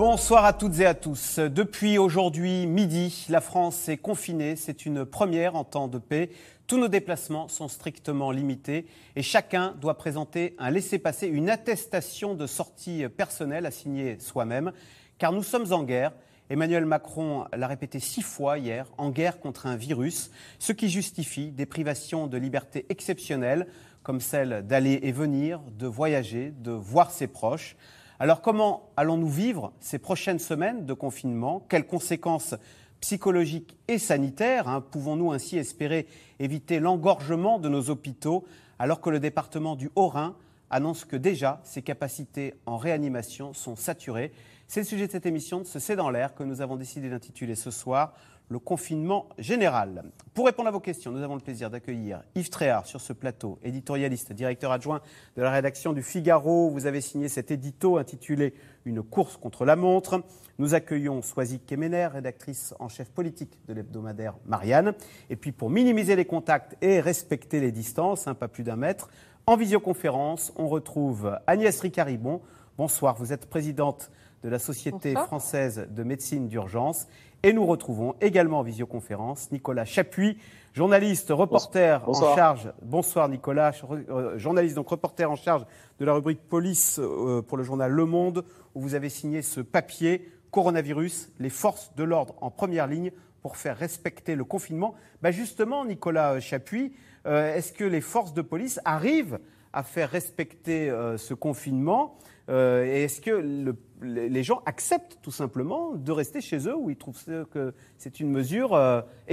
Bonsoir à toutes et à tous. Depuis aujourd'hui midi, la France est confinée. C'est une première en temps de paix. Tous nos déplacements sont strictement limités et chacun doit présenter un laissez-passer, une attestation de sortie personnelle à signer soi-même. Car nous sommes en guerre. Emmanuel Macron l'a répété 6 fois hier, en guerre contre un virus, ce qui justifie des privations de liberté exceptionnelles, comme celle d'aller et venir, de voyager, de voir ses proches. Alors comment allons-nous vivre ces prochaines semaines de confinement ? Quelles conséquences psychologiques et sanitaires pouvons-nous ainsi espérer éviter l'engorgement de nos hôpitaux alors que le département du Haut-Rhin annonce que déjà ses capacités en réanimation sont saturées ? C'est le sujet de cette émission de ce C'est dans l'air que nous avons décidé d'intituler ce soir le confinement général. Pour répondre à vos questions, nous avons le plaisir d'accueillir Yves Tréhard sur ce plateau, éditorialiste, directeur adjoint de la rédaction du Figaro. Vous avez signé cet édito intitulé « Une course contre la montre ». Nous accueillons Soisy Kemener, rédactrice en chef politique de l'hebdomadaire Marianne. Et puis pour minimiser les contacts et respecter les distances, pas plus d'1 mètre, en visioconférence, on retrouve Agnès Ricard-Ribon. Bonsoir, vous êtes présidente de la Société française de médecine d'urgence. Et nous retrouvons également en visioconférence Nicolas Chapuis, journaliste, reporter en charge. Bonsoir Nicolas, journaliste, donc reporter en charge de la rubrique police pour le journal Le Monde, où vous avez signé ce papier Coronavirus, les forces de l'ordre en première ligne pour faire respecter le confinement. Justement, Nicolas Chapuis, est-ce que les forces de police arrivent à faire respecter ce confinement et est-ce que les gens acceptent tout simplement de rester chez eux ou ils trouvent que c'est une mesure exagérée ?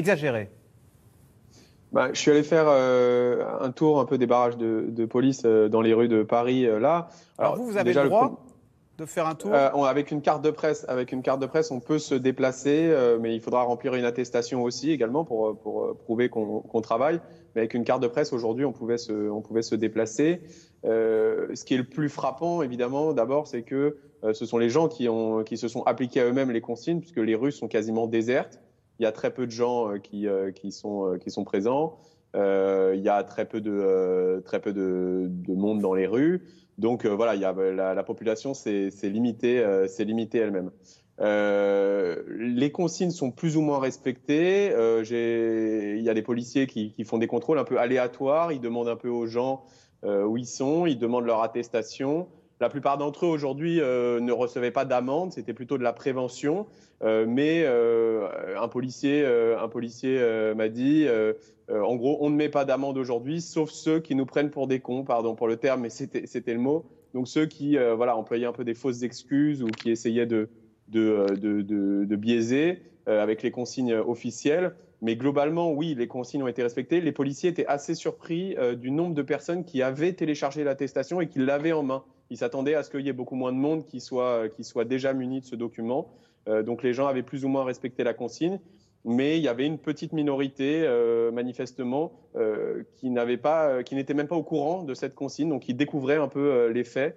Je suis allé faire un tour un peu des barrages de police dans les rues de Paris là. Alors vous avez le droit de faire un tour avec une carte de presse. Avec une carte de presse, on peut se déplacer, mais il faudra remplir une attestation aussi également pour prouver qu'on travaille. Mais avec une carte de presse aujourd'hui, on pouvait se déplacer. Ce qui est le plus frappant, évidemment, d'abord, c'est que ce sont les gens qui se sont appliqués à eux-mêmes les consignes, puisque les rues sont quasiment désertes. Il y a très peu de gens qui sont présents. Il y a très peu de monde dans les rues. Donc voilà, la population s'est limitée elle-même. Les consignes sont plus ou moins respectées. Il y a des policiers qui font des contrôles un peu aléatoires. Ils demandent un peu aux gens où ils sont. Ils demandent leur attestation. La plupart d'entre eux aujourd'hui ne recevaient pas d'amende. C'était plutôt de la prévention. Mais un policier m'a dit en gros, on ne met pas d'amende aujourd'hui, sauf ceux qui nous prennent pour des cons, pardon pour le terme, mais c'était le mot. Donc ceux qui employaient un peu des fausses excuses ou qui essayaient de biaiser avec les consignes officielles. Mais globalement, oui, les consignes ont été respectées. Les policiers étaient assez surpris du nombre de personnes qui avaient téléchargé l'attestation et qui l'avaient en main. Ils s'attendaient à ce qu'il y ait beaucoup moins de monde qui soit déjà muni de ce document. Donc les gens avaient plus ou moins respecté la consigne. Mais il y avait une petite minorité, manifestement, qui n'était même pas au courant de cette consigne, donc qui découvrait un peu les faits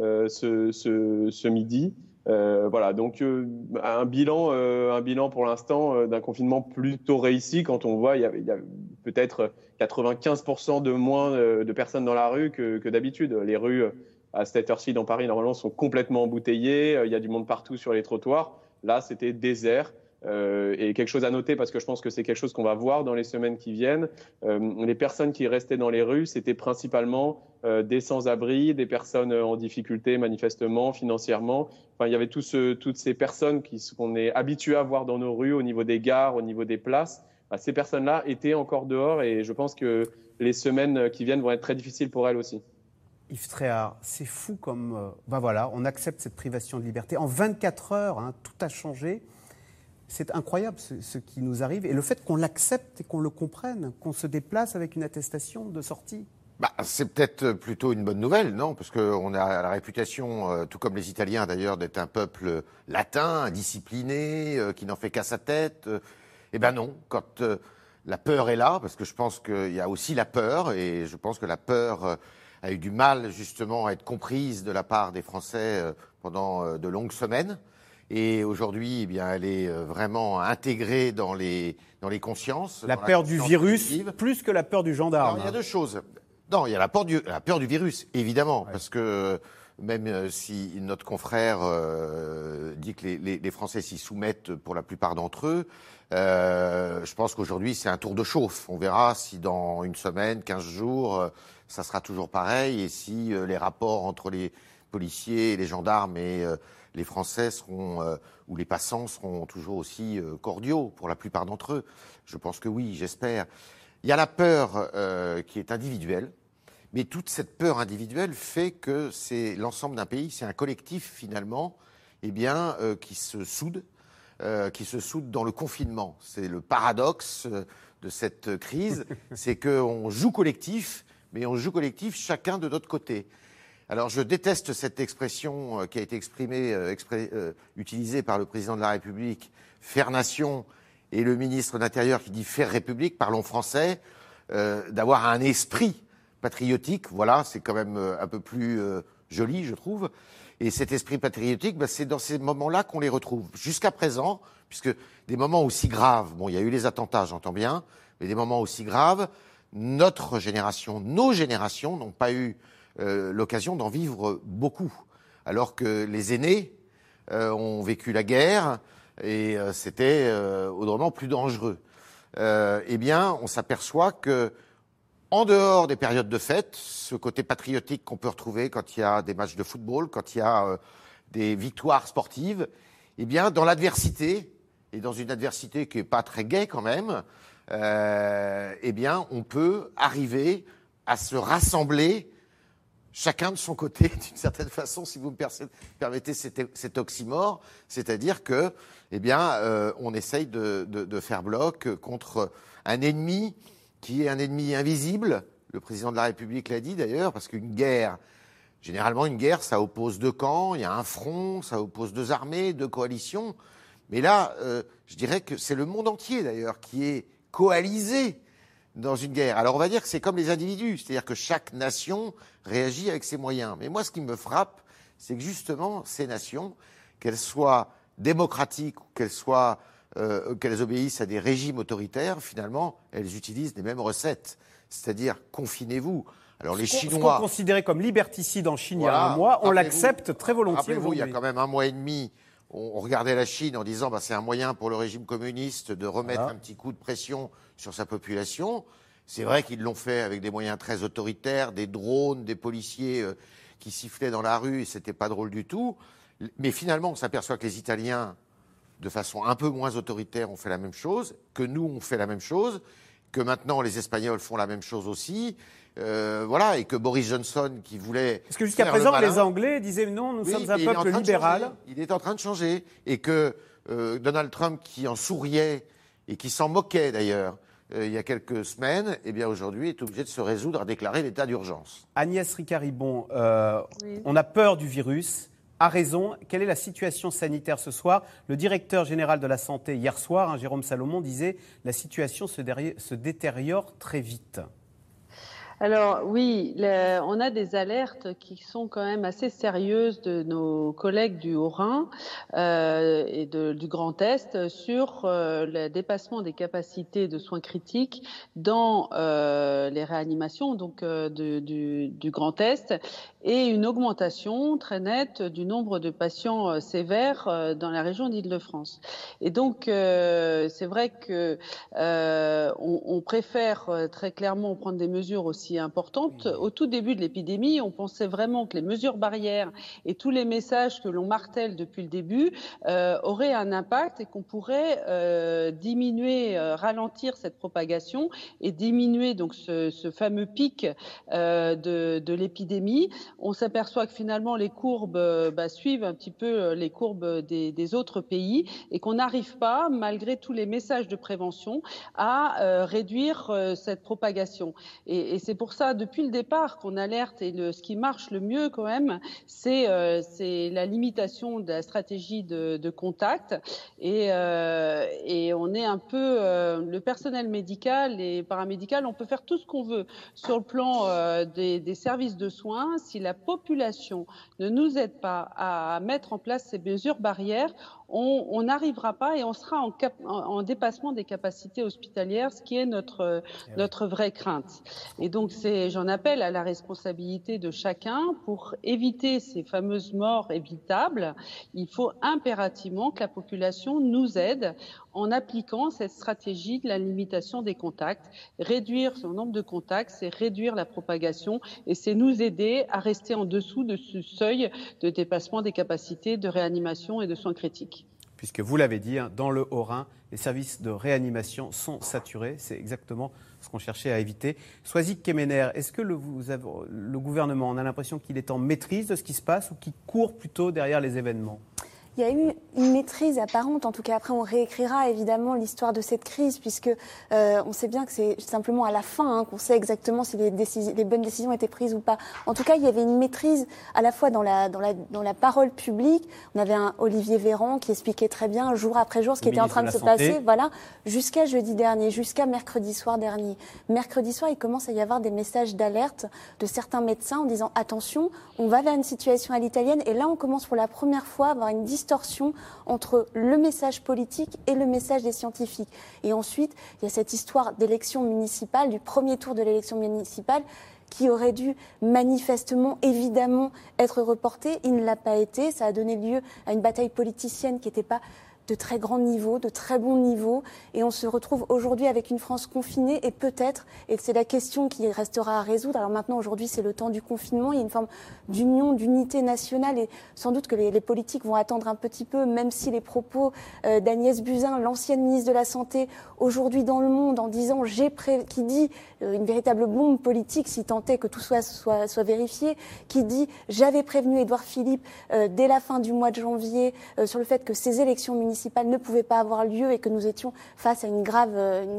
ce midi. Voilà, donc un bilan pour l'instant d'un confinement plutôt réussi quand on voit il y a peut-être 95% de moins de personnes dans la rue que d'habitude. Les rues à cette heure-ci dans Paris normalement sont complètement embouteillées, il y a du monde partout sur les trottoirs. Là, c'était désert. Et quelque chose à noter, parce que je pense que c'est quelque chose qu'on va voir dans les semaines qui viennent. Les personnes qui restaient dans les rues, c'était principalement des sans-abri, des personnes en difficulté manifestement, financièrement. Enfin, il y avait toutes ces personnes qu'on est habitué à voir dans nos rues, au niveau des gares, au niveau des places. Ces personnes-là étaient encore dehors et je pense que les semaines qui viennent vont être très difficiles pour elles aussi. Yves Tréhard, c'est fou comme... on accepte cette privation de liberté. En 24 heures, tout a changé. C'est incroyable ce qui nous arrive. Et le fait qu'on l'accepte et qu'on le comprenne, qu'on se déplace avec une attestation de sortie. C'est peut-être plutôt une bonne nouvelle, non ? Parce qu'on a la réputation, tout comme les Italiens d'ailleurs, d'être un peuple latin, indiscipliné, qui n'en fait qu'à sa tête. Eh bien non, quand la peur est là, parce que je pense qu'il y a aussi la peur, et je pense que la peur a eu du mal justement à être comprise de la part des Français pendant de longues semaines. Et aujourd'hui, elle est vraiment intégrée dans les consciences. La peur du virus, plus que la peur du gendarme. Alors, il y a deux choses. Non, il y a la peur du virus, évidemment, parce que même si notre confrère dit que les Français s'y soumettent pour la plupart d'entre eux. Je pense qu'aujourd'hui, c'est un tour de chauffe. On verra si dans une semaine, 15 jours, ça sera toujours pareil et si les rapports entre les policiers et les gendarmes et les Français ou les passants seront toujours aussi cordiaux pour la plupart d'entre eux. Je pense que oui, j'espère. Il y a la peur qui est individuelle, mais toute cette peur individuelle fait que c'est l'ensemble d'un pays, c'est un collectif finalement, qui se soude dans le confinement. C'est le paradoxe de cette crise, c'est qu'on joue collectif, mais on joue collectif chacun de notre côté. Alors je déteste cette expression qui a été utilisée par le président de la République, faire nation, et le ministre de l'Intérieur qui dit faire République, parlons français, d'avoir un esprit patriotique. Voilà, c'est quand même un peu plus joli, je trouve. Et cet esprit patriotique, c'est dans ces moments-là qu'on les retrouve. Jusqu'à présent, puisque des moments aussi graves, bon, il y a eu les attentats, j'entends bien, mais des moments aussi graves, notre génération, nos générations n'ont pas eu l'occasion d'en vivre beaucoup. Alors que les aînés ont vécu la guerre et c'était autrement plus dangereux. On s'aperçoit que en dehors des périodes de fête, ce côté patriotique qu'on peut retrouver quand il y a des matchs de football, quand il y a des victoires sportives, dans l'adversité, et dans une adversité qui n'est pas très gaie quand même, on peut arriver à se rassembler chacun de son côté, d'une certaine façon, si vous me permettez cet oxymore, c'est-à-dire que, on essaye de faire bloc contre un ennemi qui est un ennemi invisible. Le président de la République l'a dit d'ailleurs, parce qu'une guerre, généralement une guerre, ça oppose deux camps, il y a un front, ça oppose deux armées, deux coalitions. Mais là, je dirais que c'est le monde entier d'ailleurs qui est coalisé dans une guerre. Alors on va dire que c'est comme les individus, c'est-à-dire que chaque nation réagit avec ses moyens. Mais moi, ce qui me frappe, c'est que justement, ces nations, qu'elles soient démocratiques ou qu'elles obéissent à des régimes autoritaires, finalement, elles utilisent les mêmes recettes. C'est-à-dire, confinez-vous. Alors les Chinois... Ce qu'on considérait comme liberticide en Chine il y a un mois, on l'accepte très volontiers. Rappelez-vous, il y a quand même un mois et demi, on regardait la Chine en disant c'est un moyen pour le régime communiste de remettre un petit coup de pression sur sa population. C'est vrai qu'ils l'ont fait avec des moyens très autoritaires, des drones, des policiers qui sifflaient dans la rue et c'était pas drôle du tout. Mais finalement, on s'aperçoit que les Italiens, de façon un peu moins autoritaire, ont fait la même chose, que nous, on fait la même chose, que maintenant les Espagnols font la même chose aussi. Et que Boris Johnson, qui voulait... Parce que jusqu'à présent, les Anglais disaient non, nous sommes un peuple libéral. Il est en train de changer. Et que Donald Trump, qui en souriait et qui s'en moquait d'ailleurs il y a quelques semaines, aujourd'hui est obligé de se résoudre à déclarer l'état d'urgence. Agnès Ricard-Ribon, on a peur du virus. A raison. Quelle est la situation sanitaire ce soir? Le directeur général de la Santé, hier soir, Jérôme Salomon, disait « La situation se détériore très vite ». Alors oui, on a des alertes qui sont quand même assez sérieuses de nos collègues du Haut-Rhin et du Grand Est sur le dépassement des capacités de soins critiques dans les réanimations du Grand Est et une augmentation très nette du nombre de patients sévères dans la région d'Île-de-France. Et donc c'est vrai que on préfère très clairement prendre des mesures aussi importante. Au tout début de l'épidémie, on pensait vraiment que les mesures barrières et tous les messages que l'on martèle depuis le début auraient un impact et qu'on pourrait diminuer, ralentir cette propagation et diminuer donc ce fameux pic de l'épidémie. On s'aperçoit que finalement les courbes suivent un petit peu les courbes des autres pays et qu'on n'arrive pas, malgré tous les messages de prévention, à réduire cette propagation. Et c'est pour ça, depuis le départ, qu'on alerte et ce qui marche le mieux quand même, c'est la limitation de la stratégie de contact. Et on est un peu le personnel médical et paramédical, on peut faire tout ce qu'on veut sur le plan des services de soins. Si la population ne nous aide pas à mettre en place ces mesures barrières, on n'arrivera pas et on sera en dépassement des capacités hospitalières, ce qui est notre vraie crainte. Et donc, j'en appelle à la responsabilité de chacun pour éviter ces fameuses morts évitables. Il faut impérativement que la population nous aide en appliquant cette stratégie de la limitation des contacts. Réduire son nombre de contacts, c'est réduire la propagation et c'est nous aider à rester en dessous de ce seuil de dépassement des capacités de réanimation et de soins critiques. Puisque vous l'avez dit, dans le Haut-Rhin, les services de réanimation sont saturés. C'est exactement ce qu'on cherchait à éviter. Soisy Kemener, est-ce que le gouvernement, on a l'impression qu'il est en maîtrise de ce qui se passe ou qu'il court plutôt derrière les événements ? Il y a eu une maîtrise apparente, en tout cas après on réécrira évidemment l'histoire de cette crise puisque on sait bien que c'est simplement à la fin qu'on sait exactement si les bonnes décisions étaient prises ou pas. En tout cas, il y avait une maîtrise à la fois dans la parole publique. On avait un Olivier Véran qui expliquait très bien jour après jour ce qui était en train de se passer, voilà, jusqu'à jeudi dernier, jusqu'à mercredi soir dernier. Mercredi soir, il commence à y avoir des messages d'alerte de certains médecins en disant attention, on va vers une situation à l'italienne et là on commence pour la première fois à avoir une distorsion entre le message politique et le message des scientifiques. Et ensuite, il y a cette histoire d'élection municipale, du premier tour de l'élection municipale, qui aurait dû manifestement, évidemment, être reporté. Il ne l'a pas été. Ça a donné lieu à une bataille politicienne qui n'était pas de très grand niveau, de très bon niveau. Et on se retrouve aujourd'hui avec une France confinée et peut-être, et c'est la question qui restera à résoudre, alors maintenant aujourd'hui c'est le temps du confinement, il y a une forme d'union, d'unité nationale et sans doute que les politiques vont attendre un petit peu, même si les propos d'Agnès Buzyn, l'ancienne ministre de la Santé, aujourd'hui dans Le Monde en disant qui dit une véritable bombe politique si tant est que tout soit vérifié, qui dit j'avais prévenu Édouard Philippe dès la fin du mois de janvier sur le fait que ces élections municipales ne pouvaient pas avoir lieu et que nous étions face à une grave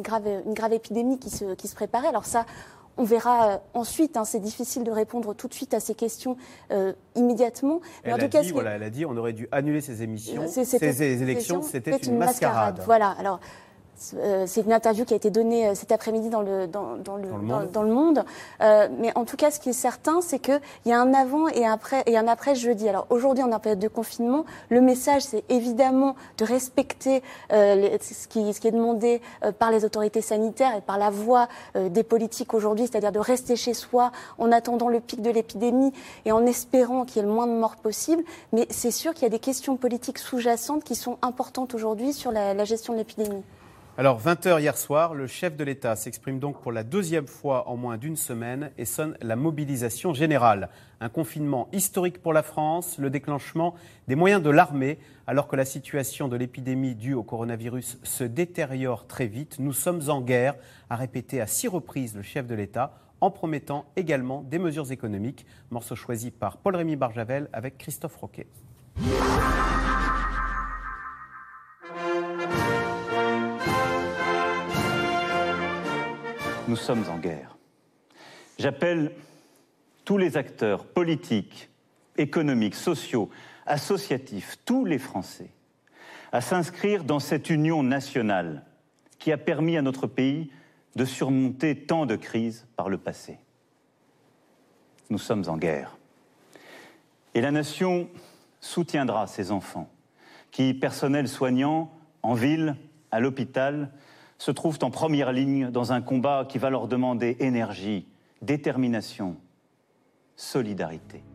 épidémie qui se préparait. Alors ça, on verra ensuite. C'est difficile de répondre tout de suite à ces questions immédiatement. Mais elle a dit on aurait dû annuler ces émissions. Ces élections, c'était une mascarade. Voilà. Alors. C'est une interview qui a été donnée cet après-midi dans le Monde. Mais en tout cas, ce qui est certain, c'est qu'il y a un avant et un après jeudi. Alors aujourd'hui, on est en période de confinement. Le message, c'est évidemment de respecter ce qui est demandé par les autorités sanitaires et par la voix des politiques aujourd'hui, c'est-à-dire de rester chez soi en attendant le pic de l'épidémie et en espérant qu'il y ait le moins de morts possible. Mais c'est sûr qu'il y a des questions politiques sous-jacentes qui sont importantes aujourd'hui sur la gestion de l'épidémie. Alors, 20h hier soir, le chef de l'État s'exprime donc pour la deuxième fois en moins d'une semaine et sonne la mobilisation générale. Un confinement historique pour la France, le déclenchement des moyens de l'armée, alors que la situation de l'épidémie due au coronavirus se détériore très vite. Nous sommes en guerre, a répété à 6 reprises le chef de l'État, en promettant également des mesures économiques. Morceau choisi par Paul-Rémy Barjavel avec Christophe Roquet. Nous sommes en guerre. J'appelle tous les acteurs politiques, économiques, sociaux, associatifs, tous les Français, à s'inscrire dans cette union nationale qui a permis à notre pays de surmonter tant de crises par le passé. Nous sommes en guerre. Et la nation soutiendra ces enfants qui, personnel soignant, en ville, à l'hôpital, se trouvent en première ligne dans un combat qui va leur demander énergie, détermination, solidarité.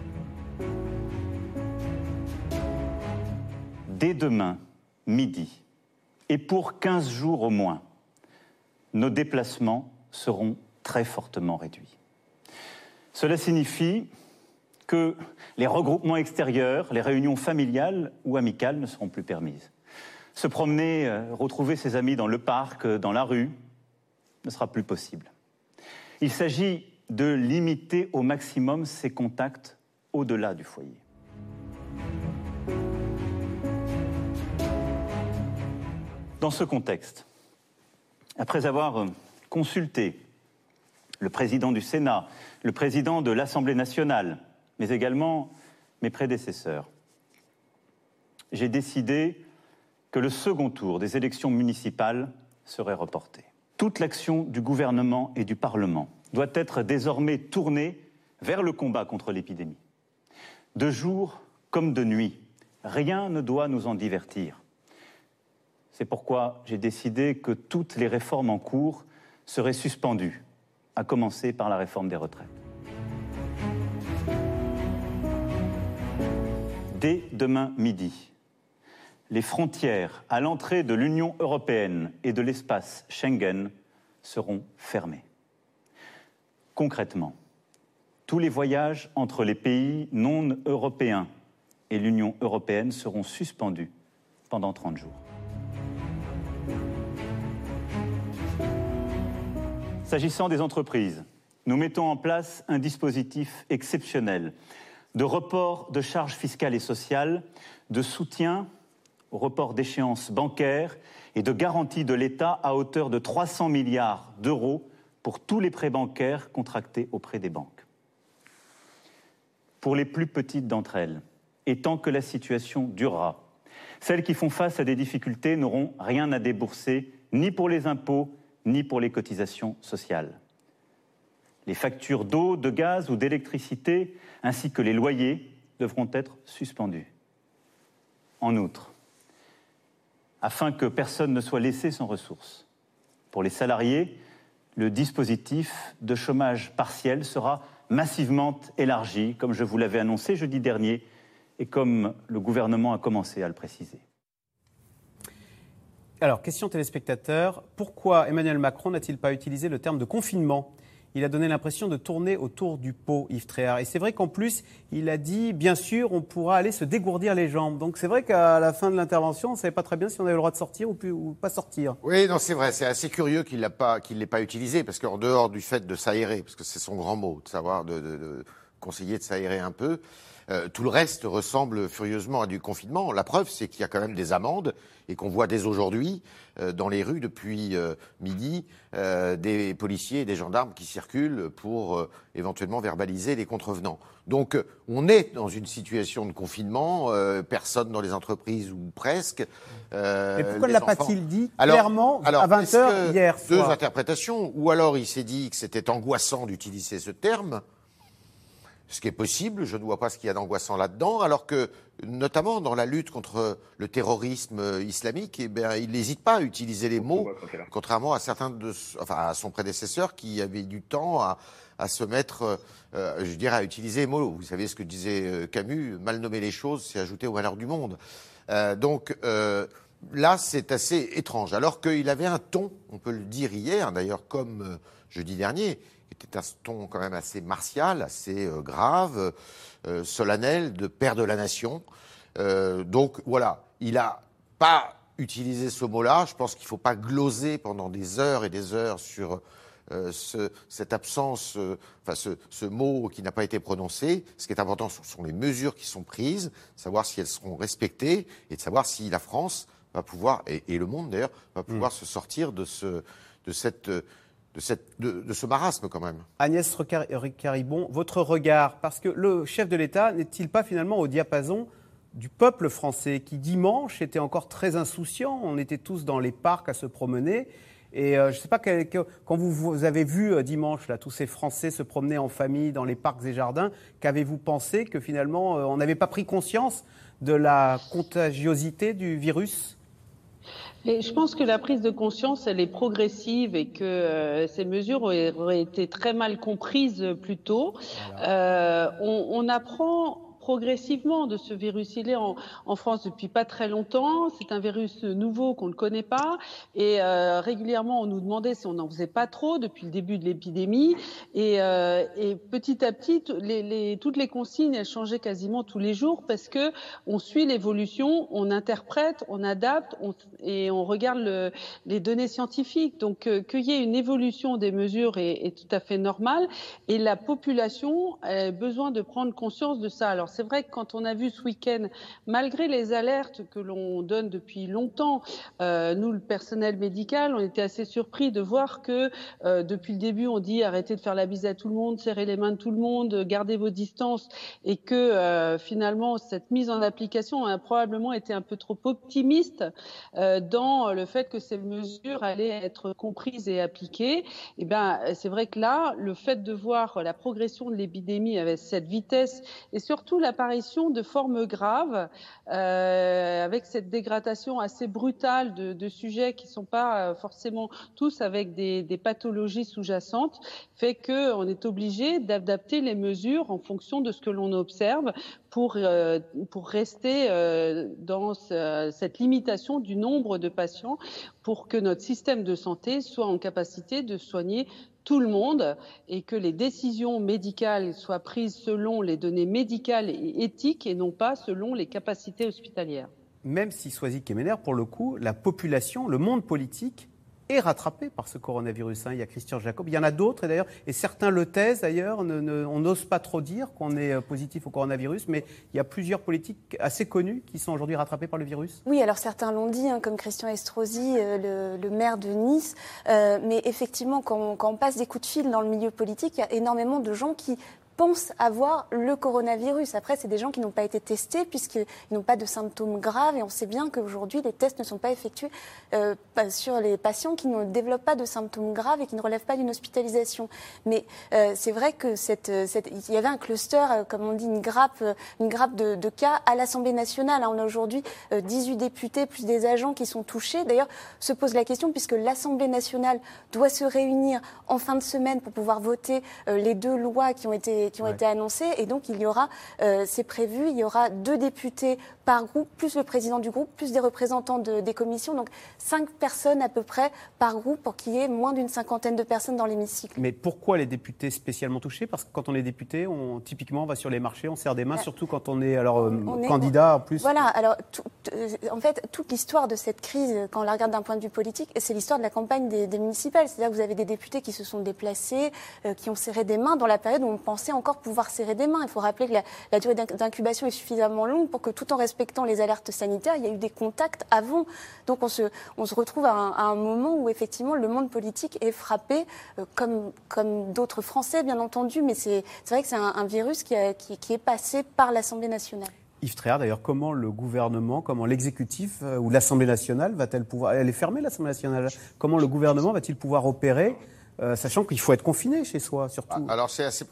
Dès demain, midi, et pour 15 jours au moins, nos déplacements seront très fortement réduits. Cela signifie que les regroupements extérieurs, les réunions familiales ou amicales ne seront plus permises. Se promener, retrouver ses amis dans le parc, dans la rue, ne sera plus possible. Il s'agit de limiter au maximum ces contacts au-delà du foyer. Dans ce contexte, après avoir consulté le président du Sénat, le président de l'Assemblée nationale, mais également mes prédécesseurs, j'ai décidé que le second tour des élections municipales serait reporté. Toute l'action du gouvernement et du Parlement doit être désormais tournée vers le combat contre l'épidémie. De jour comme de nuit, Rien ne doit nous en divertir. C'est pourquoi j'ai décidé que toutes les réformes en cours seraient suspendues, à commencer par la réforme des retraites. Dès demain midi, les frontières à l'entrée de l'Union européenne et de l'espace Schengen seront fermées. Concrètement, tous les voyages entre les pays non européens et l'Union européenne seront suspendus pendant 30 jours. S'agissant des entreprises, nous mettons en place un dispositif exceptionnel de report de charges fiscales et sociales, de soutien au report d'échéances bancaires et de garantie de l'État à hauteur de 300 milliards d'euros pour tous les prêts bancaires contractés auprès des banques. Pour les plus petites d'entre elles, et tant que la situation durera, celles qui font face à des difficultés n'auront rien à débourser, ni pour les impôts, ni pour les cotisations sociales. Les factures d'eau, de gaz ou d'électricité, ainsi que les loyers, devront être suspendues. En outre, afin que personne ne soit laissé sans ressources, pour les salariés, le dispositif de chômage partiel sera massivement élargi, comme je vous l'avais annoncé jeudi dernier, et comme le gouvernement a commencé à le préciser. Alors, question téléspectateur, pourquoi Emmanuel Macron n'a-t-il pas utilisé le terme de confinement ? Il a donné l'impression de tourner autour du pot, Yves Tréhard. Et c'est vrai qu'en plus, il a dit, bien sûr, on pourra aller se dégourdir les jambes. Donc c'est vrai qu'à la fin de l'intervention, on ne savait pas très bien si on avait le droit de sortir ou pas sortir. Oui, non, c'est vrai. C'est assez curieux qu'il ne l'ait pas utilisé, parce qu'en dehors du fait de s'aérer, parce que c'est son grand mot, de savoir, de conseiller de s'aérer un peu, tout le reste ressemble furieusement à du confinement. La preuve, c'est qu'il y a quand même des amendes et qu'on voit dès aujourd'hui dans les rues depuis midi des policiers et des gendarmes qui circulent pour éventuellement verbaliser les contrevenants. Donc on est dans une situation de confinement, personne dans les entreprises ou presque. Mais pourquoi ne l'a pas-t-il dit clairement à 20h hier soir ? Deux interprétations. Ou alors il s'est dit que c'était angoissant d'utiliser ce terme, ce qui est possible, je ne vois pas ce qu'il y a d'angoissant là-dedans, alors que, notamment dans la lutte contre le terrorisme islamique, eh bien, il n'hésite pas à utiliser les mots, contrairement à à son prédécesseur qui avait du temps à se mettre, je dirais, à utiliser les mots. Vous savez ce que disait Camus, mal nommer les choses, c'est ajouter au malheur du monde. Donc là, c'est assez étrange, alors qu'il avait un ton, on peut le dire hier, d'ailleurs, comme jeudi dernier, était un ton quand même assez martial, assez grave, solennel, de père de la nation. Donc voilà, il n'a pas utilisé ce mot-là. Je pense qu'il ne faut pas gloser pendant des heures et des heures sur cette absence, ce mot qui n'a pas été prononcé. Ce qui est important, ce sont les mesures qui sont prises, savoir si elles seront respectées et de savoir si la France va pouvoir, et le monde d'ailleurs, va pouvoir se sortir de ce marasme quand même. Agnès Ricard-Ribon, votre regard, parce que le chef de l'État n'est-il pas finalement au diapason du peuple français qui dimanche était encore très insouciant, on était tous dans les parcs à se promener et je ne sais pas, quand vous avez vu dimanche là, tous ces Français se promener en famille dans les parcs et jardins, qu'avez-vous pensé que finalement on n'avait pas pris conscience de la contagiosité du virus ? Et je pense que la prise de conscience, elle est progressive et que ces mesures auraient été très mal comprises plus tôt. Voilà. On apprend progressivement de ce virus. Il est en France depuis pas très longtemps. C'est un virus nouveau qu'on ne connaît pas. Et régulièrement, on nous demandait si on n'en faisait pas trop depuis le début de l'épidémie. Et petit à petit, toutes les consignes, elles changeaient quasiment tous les jours parce que on suit l'évolution, on interprète, on adapte et on regarde les données scientifiques. Donc, qu'il y ait une évolution des mesures est tout à fait normal. Et la population a besoin de prendre conscience de ça. Alors, c'est vrai que quand on a vu ce week-end, malgré les alertes que l'on donne depuis longtemps, nous, le personnel médical, on était assez surpris de voir que depuis le début, on dit arrêtez de faire la bise à tout le monde, serrez les mains de tout le monde, gardez vos distances, et que finalement, cette mise en application a probablement été un peu trop optimiste dans le fait que ces mesures allaient être comprises et appliquées. Et ben, c'est vrai que là, le fait de voir la progression de l'épidémie avec cette vitesse et surtout surtout l'apparition de formes graves, avec cette dégradation assez brutale de sujets qui ne sont pas forcément tous avec des pathologies sous-jacentes, fait qu'on est obligé d'adapter les mesures en fonction de ce que l'on observe pour rester dans cette limitation du nombre de patients, pour que notre système de santé soit en capacité de soigner tout le monde et que les décisions médicales soient prises selon les données médicales et éthiques et non pas selon les capacités hospitalières. Même si Soisy Kemener, pour le coup, la population, le monde politique est rattrapé par ce coronavirus. Il y a Christian Jacob, il y en a d'autres d'ailleurs, et certains le taisent d'ailleurs, on n'ose pas trop dire qu'on est positif au coronavirus, mais il y a plusieurs politiques assez connus qui sont aujourd'hui rattrapés par le virus. Oui, alors certains l'ont dit, comme Christian Estrosi, le maire de Nice, mais effectivement, quand on passe des coups de fil dans le milieu politique, il y a énormément de gens qui pensent avoir le coronavirus. Après, c'est des gens qui n'ont pas été testés puisqu'ils n'ont pas de symptômes graves et on sait bien qu'aujourd'hui, les tests ne sont pas effectués sur les patients qui ne développent pas de symptômes graves et qui ne relèvent pas d'une hospitalisation. Mais c'est vrai que il y avait un cluster, comme on dit, une grappe de cas à l'Assemblée nationale. On a aujourd'hui 18 députés plus des agents qui sont touchés. D'ailleurs, se pose la question puisque l'Assemblée nationale doit se réunir en fin de semaine pour pouvoir voter les 2 lois qui ont été annoncées. Et donc, il y aura, c'est prévu, il y aura 2 députés par groupe, plus le président du groupe, plus des représentants des commissions. Donc, 5 personnes à peu près par groupe pour qu'il y ait moins d'une 50aine de personnes dans l'hémicycle. Mais pourquoi les députés spécialement touchés ? Parce que quand on est député, typiquement, on va sur les marchés, on serre des mains, surtout quand on est candidat en plus. Voilà, alors en fait, toute l'histoire de cette crise, quand on la regarde d'un point de vue politique, c'est l'histoire de la campagne des municipales. C'est-à-dire que vous avez des députés qui se sont déplacés, qui ont serré des mains dans la période où on pensait encore pouvoir serrer des mains. Il faut rappeler que la durée d'incubation est suffisamment longue pour que, tout en respectant les alertes sanitaires, il y a eu des contacts avant. Donc on se retrouve à un moment où effectivement le monde politique est frappé, comme d'autres Français bien entendu, mais c'est vrai que c'est un virus qui est passé par l'Assemblée nationale. Yves Tréhard, d'ailleurs, comment le gouvernement, comment l'exécutif ou l'Assemblée nationale va-t-elle pouvoir... Elle est fermée, l'Assemblée nationale. Comment le gouvernement va-t-il pouvoir opérer, sachant qu'il faut être confiné chez soi, surtout? Alors, c'est assez...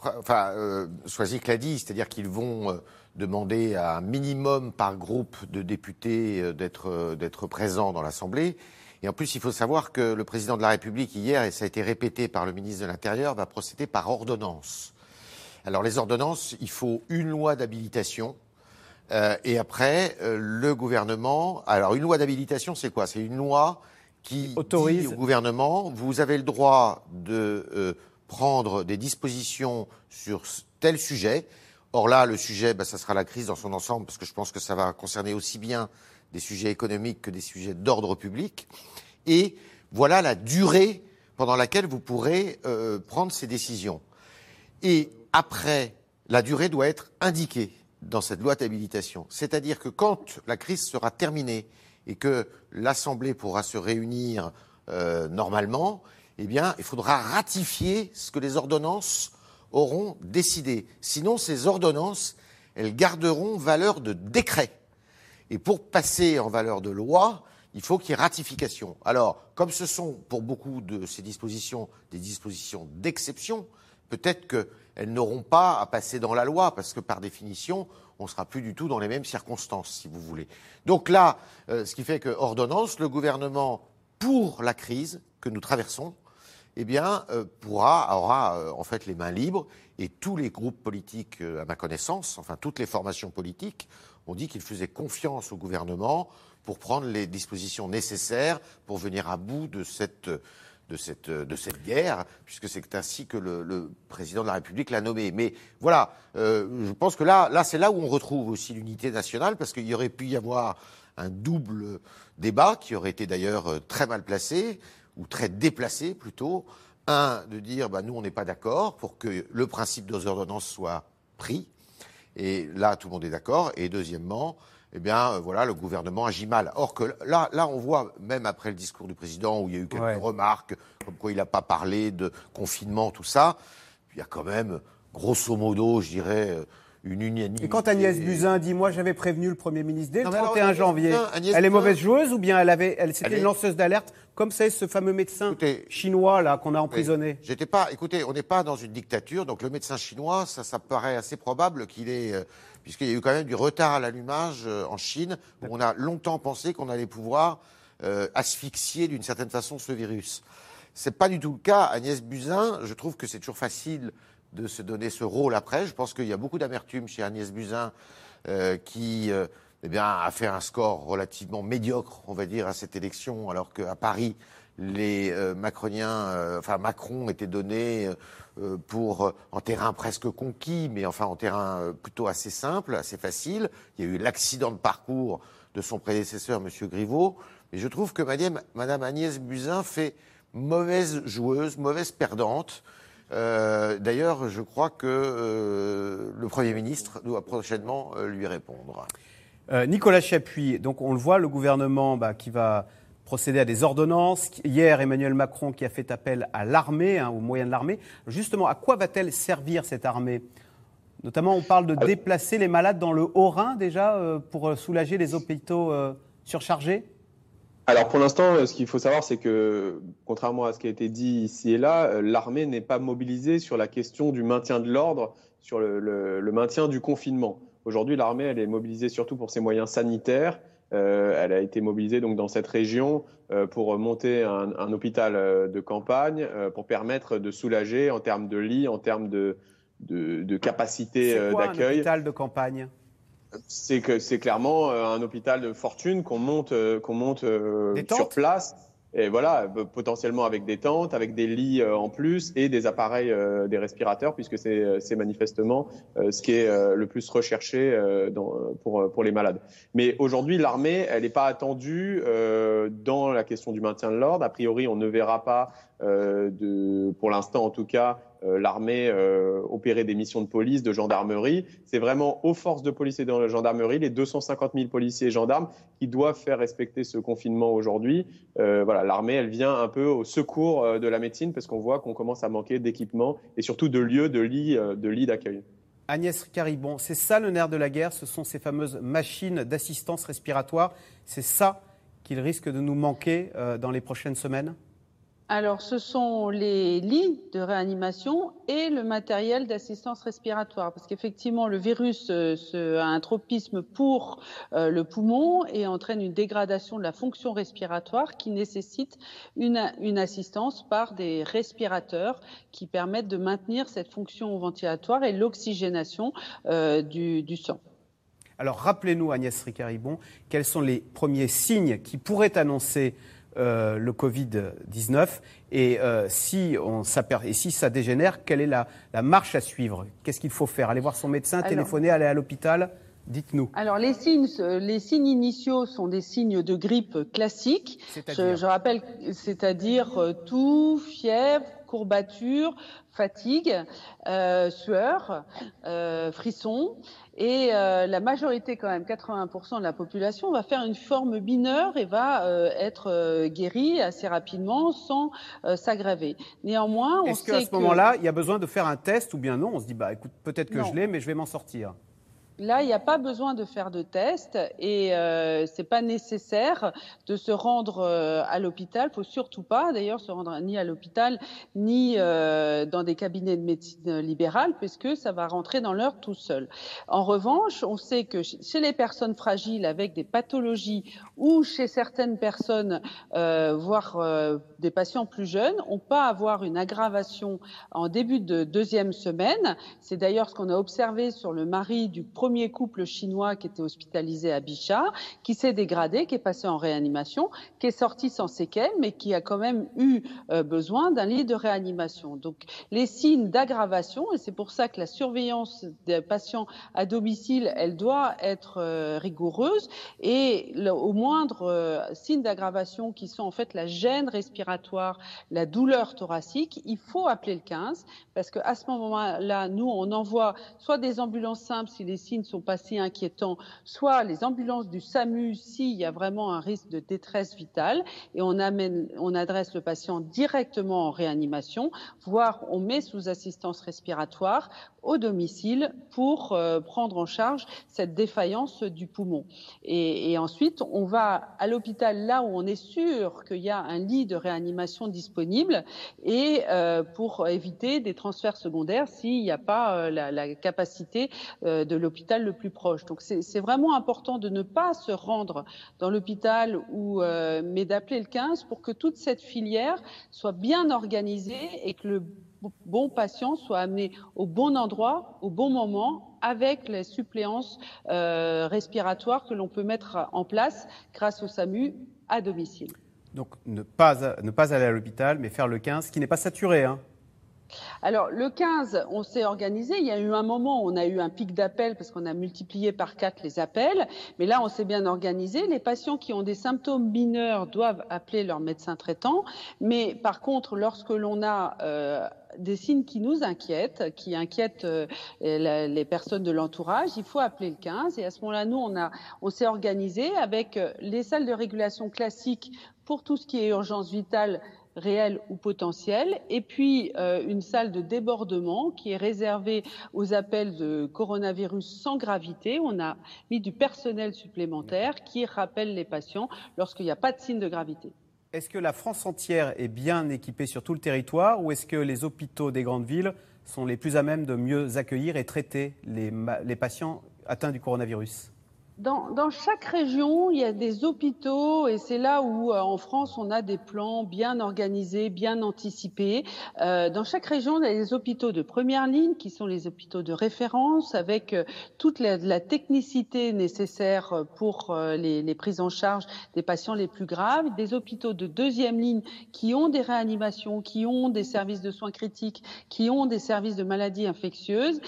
Soisy l'a dit, c'est-à-dire qu'ils vont demander à un minimum par groupe de députés d'être présents dans l'Assemblée. Et en plus, il faut savoir que le président de la République, hier, et ça a été répété par le ministre de l'Intérieur, va procéder par ordonnance. Alors, les ordonnances, il faut une loi d'habilitation. Et après, le gouvernement... Alors, une loi d'habilitation, c'est quoi? C'est une loi qui autorise dit au gouvernement, vous avez le droit de prendre des dispositions sur tel sujet. Or là, le sujet, ça sera la crise dans son ensemble, parce que je pense que ça va concerner aussi bien des sujets économiques que des sujets d'ordre public. Et voilà la durée pendant laquelle vous pourrez prendre ces décisions. Et après, la durée doit être indiquée dans cette loi d'habilitation. C'est-à-dire que quand la crise sera terminée et que l'Assemblée pourra se réunir normalement, eh bien, il faudra ratifier ce que les ordonnances auront décidé. Sinon, ces ordonnances, elles garderont valeur de décret. Et pour passer en valeur de loi, il faut qu'il y ait ratification. Alors, comme ce sont pour beaucoup de ces dispositions des dispositions d'exception, peut-être qu'elles n'auront pas à passer dans la loi, parce que par définition, on ne sera plus du tout dans les mêmes circonstances, si vous voulez. Donc là, ce qui fait que, ordonnance, le gouvernement, pour la crise que nous traversons, eh bien, aura en fait les mains libres, et tous les groupes politiques, à ma connaissance, enfin toutes les formations politiques, ont dit qu'ils faisaient confiance au gouvernement pour prendre les dispositions nécessaires pour venir à bout de cette guerre, puisque c'est ainsi que le président de la République l'a nommé. Mais voilà, je pense que là, c'est là où on retrouve aussi l'unité nationale, parce qu'il y aurait pu y avoir un double débat qui aurait été d'ailleurs très mal placé, ou très déplacé plutôt. Un, de dire, nous on n'est pas d'accord pour que le principe des ordonnances soit pris, et là tout le monde est d'accord. Et deuxièmement, eh bien, voilà, le gouvernement agit mal. Or que là, on voit, même après le discours du président, où il y a eu quelques remarques, comme quoi il n'a pas parlé de confinement, tout ça, il y a quand même, grosso modo, je dirais, une unanimité. Et quand Agnès Buzyn dit « Moi, j'avais prévenu le Premier ministre dès le Non, mais alors, 31 janvier Agnès elle est Buzyn- mauvaise joueuse ou bien c'était est- une lanceuse d'alerte, comme c'est ce fameux médecin Écoutez, chinois là qu'on a emprisonné? Écoutez, on n'est pas dans une dictature, donc le médecin chinois, ça paraît assez probable qu'il est, puisqu'il y a eu quand même du retard à l'allumage en Chine, où on a longtemps pensé qu'on allait pouvoir asphyxier d'une certaine façon ce virus. C'est pas du tout le cas. Agnès Buzyn, je trouve que c'est toujours facile de se donner ce rôle après. Je pense qu'il y a beaucoup d'amertume chez Agnès Buzyn qui a fait un score relativement médiocre, on va dire, à cette élection, alors qu'à Paris, les Macron était donné en terrain presque conquis, mais enfin en terrain plutôt assez simple, assez facile. Il y a eu l'accident de parcours de son prédécesseur, M. Griveaux. Mais je trouve que Madame Agnès Buzyn fait mauvaise joueuse, mauvaise perdante. D'ailleurs, je crois que le Premier ministre doit prochainement lui répondre. Nicolas Chapuis, donc on le voit, le gouvernement qui va procéder à des ordonnances. Hier, Emmanuel Macron qui a fait appel à l'armée, aux moyens de l'armée. Justement, à quoi va-t-elle servir cette armée ? Notamment, on parle de déplacer les malades dans le Haut-Rhin déjà pour soulager les hôpitaux surchargés. Alors pour l'instant, ce qu'il faut savoir, c'est que, contrairement à ce qui a été dit ici et là, l'armée n'est pas mobilisée sur la question du maintien de l'ordre, sur le maintien du confinement. Aujourd'hui, l'armée, elle est mobilisée surtout pour ses moyens sanitaires. Elle a été mobilisée donc dans cette région pour monter un hôpital de campagne, pour permettre de soulager en termes de lits, en termes de capacité d'accueil. C'est quoi un hôpital de campagne ? C'est clairement un hôpital de fortune qu'on monte sur place. Et voilà, potentiellement avec des tentes, avec des lits en plus et des appareils, des respirateurs, puisque c'est manifestement ce qui est le plus recherché pour les malades. Mais aujourd'hui, l'armée, elle n'est pas attendue dans la question du maintien de l'ordre. A priori, on ne verra pas, pour l'instant en tout cas, l'armée opérer des missions de police, de gendarmerie. C'est vraiment aux forces de police et de la gendarmerie, les 250 000 policiers et gendarmes qui doivent faire respecter ce confinement aujourd'hui. Voilà, l'armée, elle vient un peu au secours de la médecine parce qu'on voit qu'on commence à manquer d'équipements et surtout de lieux, de lits d'accueil. Agnès Ricard-Ribon, c'est ça le nerf de la guerre, ce sont ces fameuses machines d'assistance respiratoire. C'est ça qu'il risque de nous manquer dans les prochaines semaines ? Alors, ce sont les lits de réanimation et le matériel d'assistance respiratoire. Parce qu'effectivement, le virus a un tropisme pour le poumon et entraîne une dégradation de la fonction respiratoire qui nécessite une assistance par des respirateurs qui permettent de maintenir cette fonction ventilatoire et l'oxygénation du sang. Alors, rappelez-nous, Agnès Ricard-Ribon, quels sont les premiers signes qui pourraient annoncer le Covid-19 et si ça dégénère, quelle est la marche à suivre ? Qu'est-ce qu'il faut faire ? Aller voir son médecin, téléphoner, aller à l'hôpital ? Dites-nous. Alors les signes initiaux sont des signes de grippe classiques. Je rappelle, c'est-à-dire toux, fièvre, courbature, fatigue, sueur, frisson. Et la majorité, quand même, 80% de la population va faire une forme mineure et va être guérie assez rapidement sans s'aggraver. Néanmoins, est-ce qu'à ce moment-là, il y a besoin de faire un test ou bien non ? On se dit, écoute, peut-être que je l'ai, mais je vais m'en sortir. Là, il n'y a pas besoin de faire de test et c'est pas nécessaire de se rendre à l'hôpital. Faut surtout pas, d'ailleurs, se rendre ni à l'hôpital ni dans des cabinets de médecine libérale, puisque ça va rentrer dans l'heure tout seul. En revanche, on sait que chez les personnes fragiles avec des pathologies ou chez certaines personnes, voire des patients plus jeunes, on peut avoir une aggravation en début de deuxième semaine. C'est d'ailleurs ce qu'on a observé sur le mari du premier couple chinois qui était hospitalisé à Bichat, qui s'est dégradé, qui est passé en réanimation, qui est sorti sans séquelles, mais qui a quand même eu besoin d'un lit de réanimation. Donc, les signes d'aggravation, et c'est pour ça que la surveillance des patients à domicile, elle doit être rigoureuse, et au moindre signe d'aggravation qui sont en fait la gêne respiratoire, la douleur thoracique, il faut appeler le 15, parce qu'à ce moment-là, nous, on envoie soit des ambulances simples si les signes signes ne sont pas si inquiétants, soit les ambulances du SAMU s'il y a vraiment un risque de détresse vitale et on adresse le patient directement en réanimation, voire on met sous assistance respiratoire au domicile pour prendre en charge cette défaillance du poumon. Et ensuite, on va à l'hôpital là où on est sûr qu'il y a un lit de réanimation disponible et pour éviter des transferts secondaires s'il n'y a pas la capacité de l'hôpital le plus proche. Donc c'est vraiment important de ne pas se rendre dans l'hôpital mais d'appeler le 15 pour que toute cette filière soit bien organisée et que le bon patient soit amené au bon endroit, au bon moment, avec les suppléances respiratoires que l'on peut mettre en place grâce au SAMU à domicile. Donc ne pas aller à l'hôpital, mais faire le 15, qui n'est pas saturé, hein. Alors, le 15, on s'est organisé. Il y a eu un moment où on a eu un pic d'appels parce qu'on a multiplié par 4 les appels. Mais là, on s'est bien organisé. Les patients qui ont des symptômes mineurs doivent appeler leur médecin traitant. Mais par contre, lorsque l'on a des signes qui nous inquiètent, qui inquiètent les personnes de l'entourage, il faut appeler le 15. Et à ce moment-là, nous, on s'est organisé avec les salles de régulation classiques pour tout ce qui est urgence vitale, réel ou potentiel, et puis une salle de débordement qui est réservée aux appels de coronavirus sans gravité. On a mis du personnel supplémentaire qui rappelle les patients lorsqu'il n'y a pas de signe de gravité. Est-ce que la France entière est bien équipée sur tout le territoire ou est-ce que les hôpitaux des grandes villes sont les plus à même de mieux accueillir et traiter les patients atteints du coronavirus ? Dans chaque région, il y a des hôpitaux et c'est là où, en France, on a des plans bien organisés, bien anticipés. Dans chaque région, on a des hôpitaux de première ligne qui sont les hôpitaux de référence avec toute la technicité nécessaire pour les prises en charge des patients les plus graves. Des hôpitaux de deuxième ligne qui ont des réanimations, qui ont des services de soins critiques, qui ont des services de maladies infectieuses.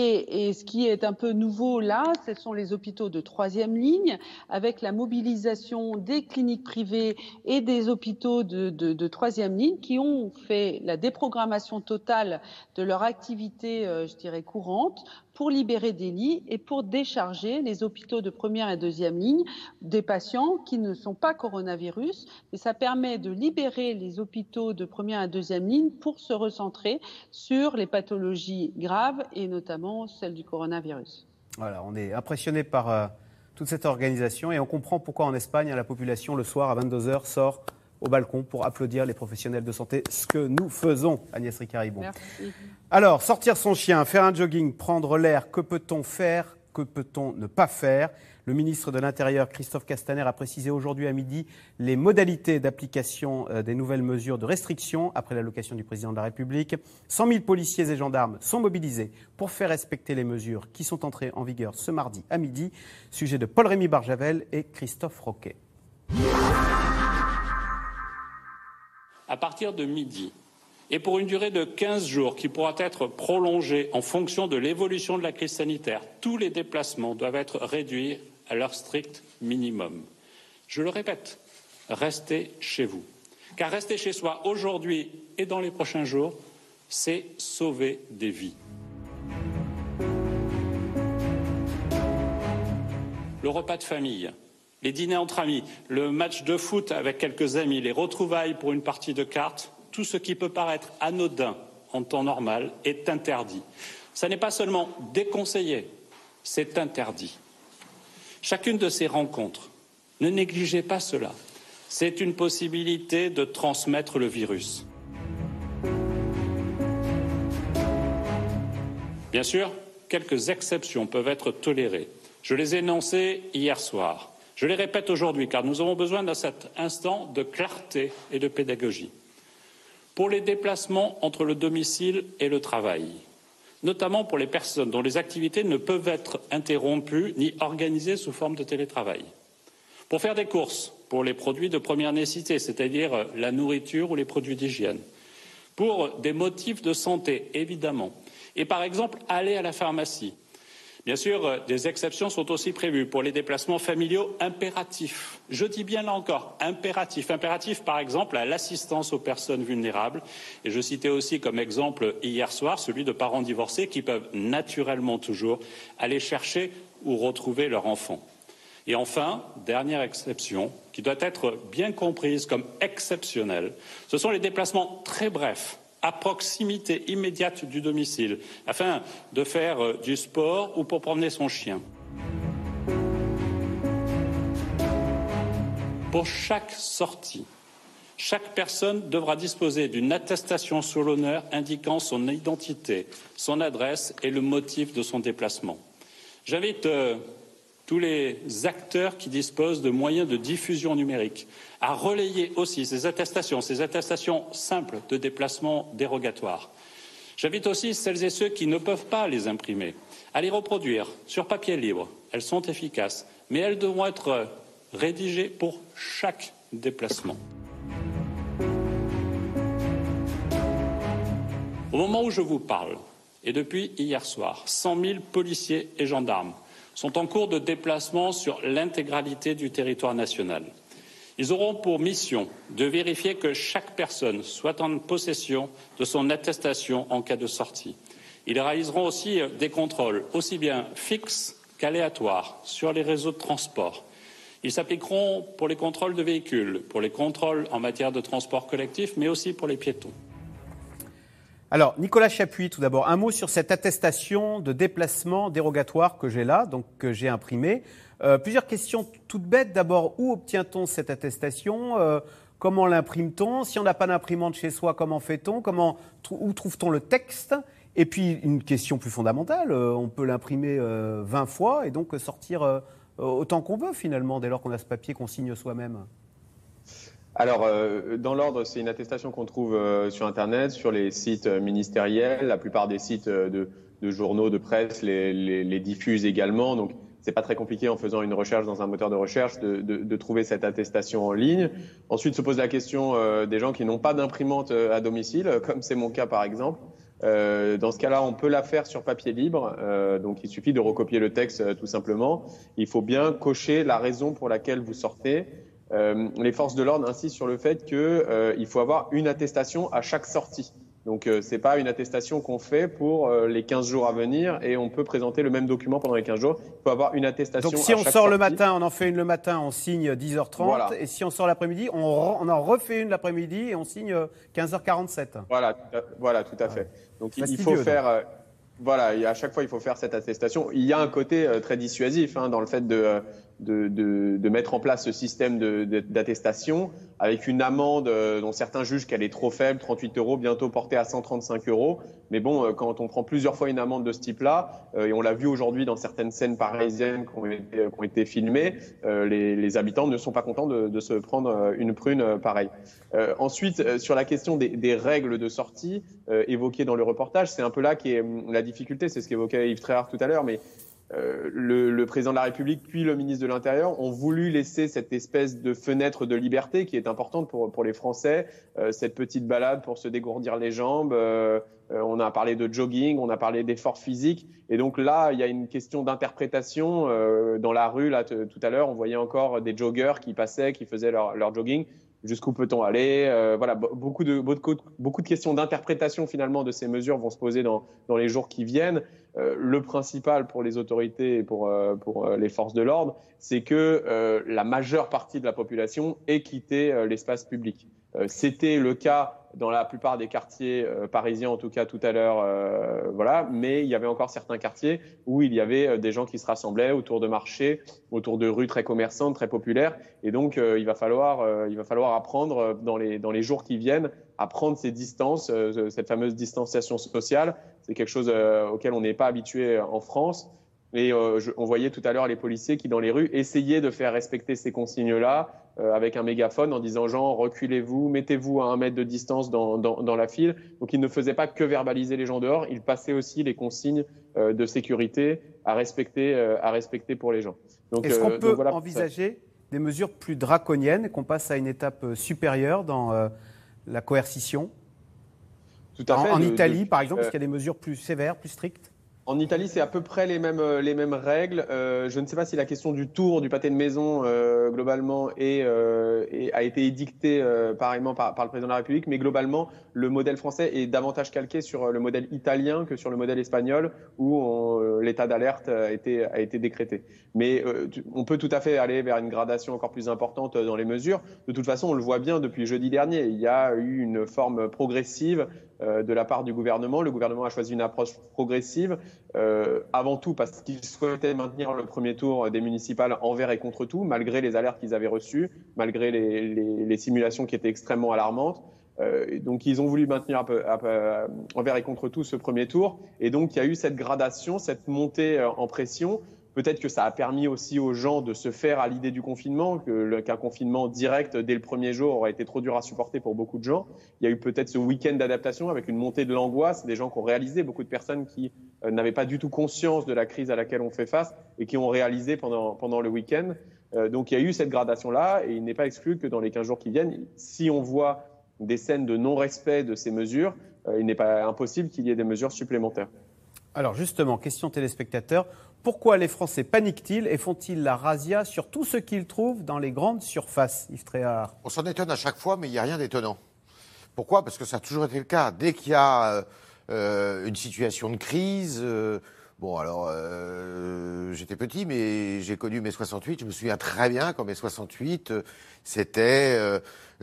Et ce qui est un peu nouveau là, ce sont les hôpitaux de troisième ligne, avec la mobilisation des cliniques privées et des hôpitaux de troisième ligne qui ont fait la déprogrammation totale de leur activité, je dirais, courante, pour libérer des lits et pour décharger les hôpitaux de première et deuxième ligne des patients qui ne sont pas coronavirus. Et ça permet de libérer les hôpitaux de première et deuxième ligne pour se recentrer sur les pathologies graves et notamment celles du coronavirus. Voilà, on est impressionné par toute cette organisation et on comprend pourquoi en Espagne, la population, le soir à 22h, sort au balcon pour applaudir les professionnels de santé, ce que nous faisons, Agnès Ricard-Ribon. Merci. Alors, sortir son chien, faire un jogging, prendre l'air, que peut-on faire, que peut-on ne pas faire ? Le ministre de l'Intérieur, Christophe Castaner, a précisé aujourd'hui à midi les modalités d'application des nouvelles mesures de restriction après l'allocation du président de la République. 100 000 policiers et gendarmes sont mobilisés pour faire respecter les mesures qui sont entrées en vigueur ce mardi à midi. Sujet de Paul-Rémy Barjavel et Christophe Roquet. À partir de midi, et pour une durée de 15 jours qui pourra être prolongée en fonction de l'évolution de la crise sanitaire, tous les déplacements doivent être réduits à leur strict minimum. Je le répète, restez chez vous. Car rester chez soi aujourd'hui et dans les prochains jours, c'est sauver des vies. Le repas de famille, les dîners entre amis, le match de foot avec quelques amis, les retrouvailles pour une partie de cartes, tout ce qui peut paraître anodin en temps normal est interdit. Ça n'est pas seulement déconseillé, c'est interdit. Chacune de ces rencontres, ne négligez pas cela. C'est une possibilité de transmettre le virus. Bien sûr, quelques exceptions peuvent être tolérées. Je les ai énoncées hier soir. Je les répète aujourd'hui car nous avons besoin de cet instant de clarté et de pédagogie. Pour les déplacements entre le domicile et le travail, notamment pour les personnes dont les activités ne peuvent être interrompues ni organisées sous forme de télétravail. Pour faire des courses, pour les produits de première nécessité, c'est-à-dire la nourriture ou les produits d'hygiène. Pour des motifs de santé, évidemment. Et par exemple, aller à la pharmacie. Bien sûr, des exceptions sont aussi prévues pour les déplacements familiaux impératifs. Je dis bien là encore, impératifs. Impératifs, par exemple, à l'assistance aux personnes vulnérables. Et je citais aussi comme exemple hier soir celui de parents divorcés qui peuvent naturellement toujours aller chercher ou retrouver leur enfant. Et enfin, dernière exception, qui doit être bien comprise comme exceptionnelle, ce sont les déplacements très brefs, à proximité immédiate du domicile, afin de faire du sport ou pour promener son chien. Pour chaque sortie, chaque personne devra disposer d'une attestation sur l'honneur indiquant son identité, son adresse et le motif de son déplacement. J'invite tous les acteurs qui disposent de moyens de diffusion numérique à relayer aussi ces attestations simples de déplacement dérogatoire. J'invite aussi celles et ceux qui ne peuvent pas les imprimer à les reproduire sur papier libre. Elles sont efficaces, mais elles devront être rédigées pour chaque déplacement. Au moment où je vous parle, et depuis hier soir, 100 000 policiers et gendarmes sont en cours de déplacement sur l'intégralité du territoire national. Ils auront pour mission de vérifier que chaque personne soit en possession de son attestation en cas de sortie. Ils réaliseront aussi des contrôles, aussi bien fixes qu'aléatoires, sur les réseaux de transport. Ils s'appliqueront pour les contrôles de véhicules, pour les contrôles en matière de transport collectif, mais aussi pour les piétons. Alors, Nicolas Chapuis, tout d'abord, un mot sur cette attestation de déplacement dérogatoire que j'ai là, donc que j'ai imprimée. Plusieurs questions toutes bêtes. D'abord, où obtient-on cette attestation ? Comment l'imprime-t-on ? Si on n'a pas d'imprimante chez soi, comment fait-on ? Où trouve-t-on le texte ? Et puis, une question plus fondamentale, on peut l'imprimer 20 fois et donc sortir autant qu'on veut, finalement, dès lors qu'on a ce papier qu'on signe soi-même. Alors, dans l'ordre, c'est une attestation qu'on trouve sur Internet, sur les sites ministériels. La plupart des sites de journaux, de presse les diffusent également. Donc, c'est pas très compliqué en faisant une recherche dans un moteur de recherche de trouver cette attestation en ligne. Ensuite, se pose la question des gens qui n'ont pas d'imprimante à domicile, comme c'est mon cas par exemple. Dans ce cas-là, on peut la faire sur papier libre. Donc, il suffit de recopier le texte tout simplement. Il faut bien cocher la raison pour laquelle vous sortez. Les forces de l'ordre insistent sur le fait qu'il faut avoir une attestation à chaque sortie. Donc, c'est pas une attestation qu'on fait pour les 15 jours à venir et on peut présenter le même document pendant les 15 jours. Il faut avoir une attestation à chaque sortie. Donc, si on sort le matin, on en fait une le matin, on signe 10h30. Voilà. Et si on sort l'après-midi, on en refait une l'après-midi et on signe 15h47. Voilà, tout à fait. Donc, il faut faire... Voilà, et à chaque fois, il faut faire cette attestation. Il y a un côté très dissuasif dans le fait de mettre en place ce système d'attestation avec une amende dont certains jugent qu'elle est trop faible, 38 €, bientôt portée à 135 €. Mais bon, quand on prend plusieurs fois une amende de ce type-là, et on l'a vu aujourd'hui dans certaines scènes parisiennes qui ont été filmées, les habitants ne sont pas contents de se prendre une prune pareille. Ensuite, sur la question des règles de sortie évoquées dans le reportage, c'est un peu là qui est la difficulté, c'est ce qu'évoquait Yves Tréhard tout à l'heure, mais le président de la République puis le ministre de l'Intérieur ont voulu laisser cette espèce de fenêtre de liberté qui est importante pour les Français, cette petite balade pour se dégourdir les jambes. On a parlé de jogging, on a parlé d'effort physique. Et donc là, il y a une question d'interprétation. Dans la rue, là, tout à l'heure, on voyait encore des joggeurs qui passaient, qui faisaient leur jogging. Jusqu'où peut-on aller ? Voilà, beaucoup de questions d'interprétation finalement de ces mesures vont se poser dans les jours qui viennent. Le principal pour les autorités et pour les forces de l'ordre, c'est que la majeure partie de la population ait quitté l'espace public. C'était le cas dans la plupart des quartiers parisiens, en tout cas tout à l'heure, voilà. Mais il y avait encore certains quartiers où il y avait des gens qui se rassemblaient autour de marchés, autour de rues très commerçantes, très populaires. Et donc, il va falloir apprendre dans les jours qui viennent à prendre ces distances, cette fameuse distanciation sociale. C'est quelque chose auquel on n'est pas habitué en France. Et on voyait tout à l'heure les policiers qui, dans les rues, essayaient de faire respecter ces consignes-là avec un mégaphone en disant « Gens, reculez-vous, mettez-vous à 1 mètre de distance dans la file ». Donc, ils ne faisaient pas que verbaliser les gens dehors, ils passaient aussi les consignes de sécurité à respecter pour les gens. Donc, est-ce qu'on peut envisager des mesures plus draconiennes, qu'on passe à une étape supérieure dans la coercition ? Tout à fait. En Italie, par exemple, est-ce qu'il y a des mesures plus sévères, plus strictes ? En Italie, c'est à peu près les mêmes règles. Je ne sais pas si la question du tour du pâté de maison, globalement, a été édictée pareillement par le président de la République, mais globalement, le modèle français est davantage calqué sur le modèle italien que sur le modèle espagnol, où l'état d'alerte a été décrété. Mais on peut tout à fait aller vers une gradation encore plus importante dans les mesures. De toute façon, on le voit bien depuis jeudi dernier. Il y a eu une forme progressive de la part du gouvernement. Le gouvernement a choisi une approche progressive, avant tout parce qu'il souhaitait maintenir le premier tour des municipales envers et contre tout, malgré les alertes qu'ils avaient reçues, malgré les simulations qui étaient extrêmement alarmantes. Donc ils ont voulu maintenir envers et contre tout ce premier tour. Et donc il y a eu cette gradation, cette montée en pression. Peut-être que ça a permis aussi aux gens de se faire à l'idée du confinement, qu'un confinement direct dès le premier jour aurait été trop dur à supporter pour beaucoup de gens. Il y a eu peut-être ce week-end d'adaptation avec une montée de l'angoisse, des gens qui ont réalisé, beaucoup de personnes qui n'avaient pas du tout conscience de la crise à laquelle on fait face et qui ont réalisé pendant le week-end. Donc il y a eu cette gradation-là et il n'est pas exclu que dans les 15 jours qui viennent, si on voit des scènes de non-respect de ces mesures, il n'est pas impossible qu'il y ait des mesures supplémentaires. Alors justement, question téléspectateurs, pourquoi les Français paniquent-ils et font-ils la razzia sur tout ce qu'ils trouvent dans les grandes surfaces, Yves Tréhard? On s'en étonne à chaque fois, mais il n'y a rien d'étonnant. Pourquoi ? Parce que ça a toujours été le cas. Dès qu'il y a une situation de crise, j'étais petit, mais j'ai connu mai 68. Je me souviens très bien qu'en mai 68, c'était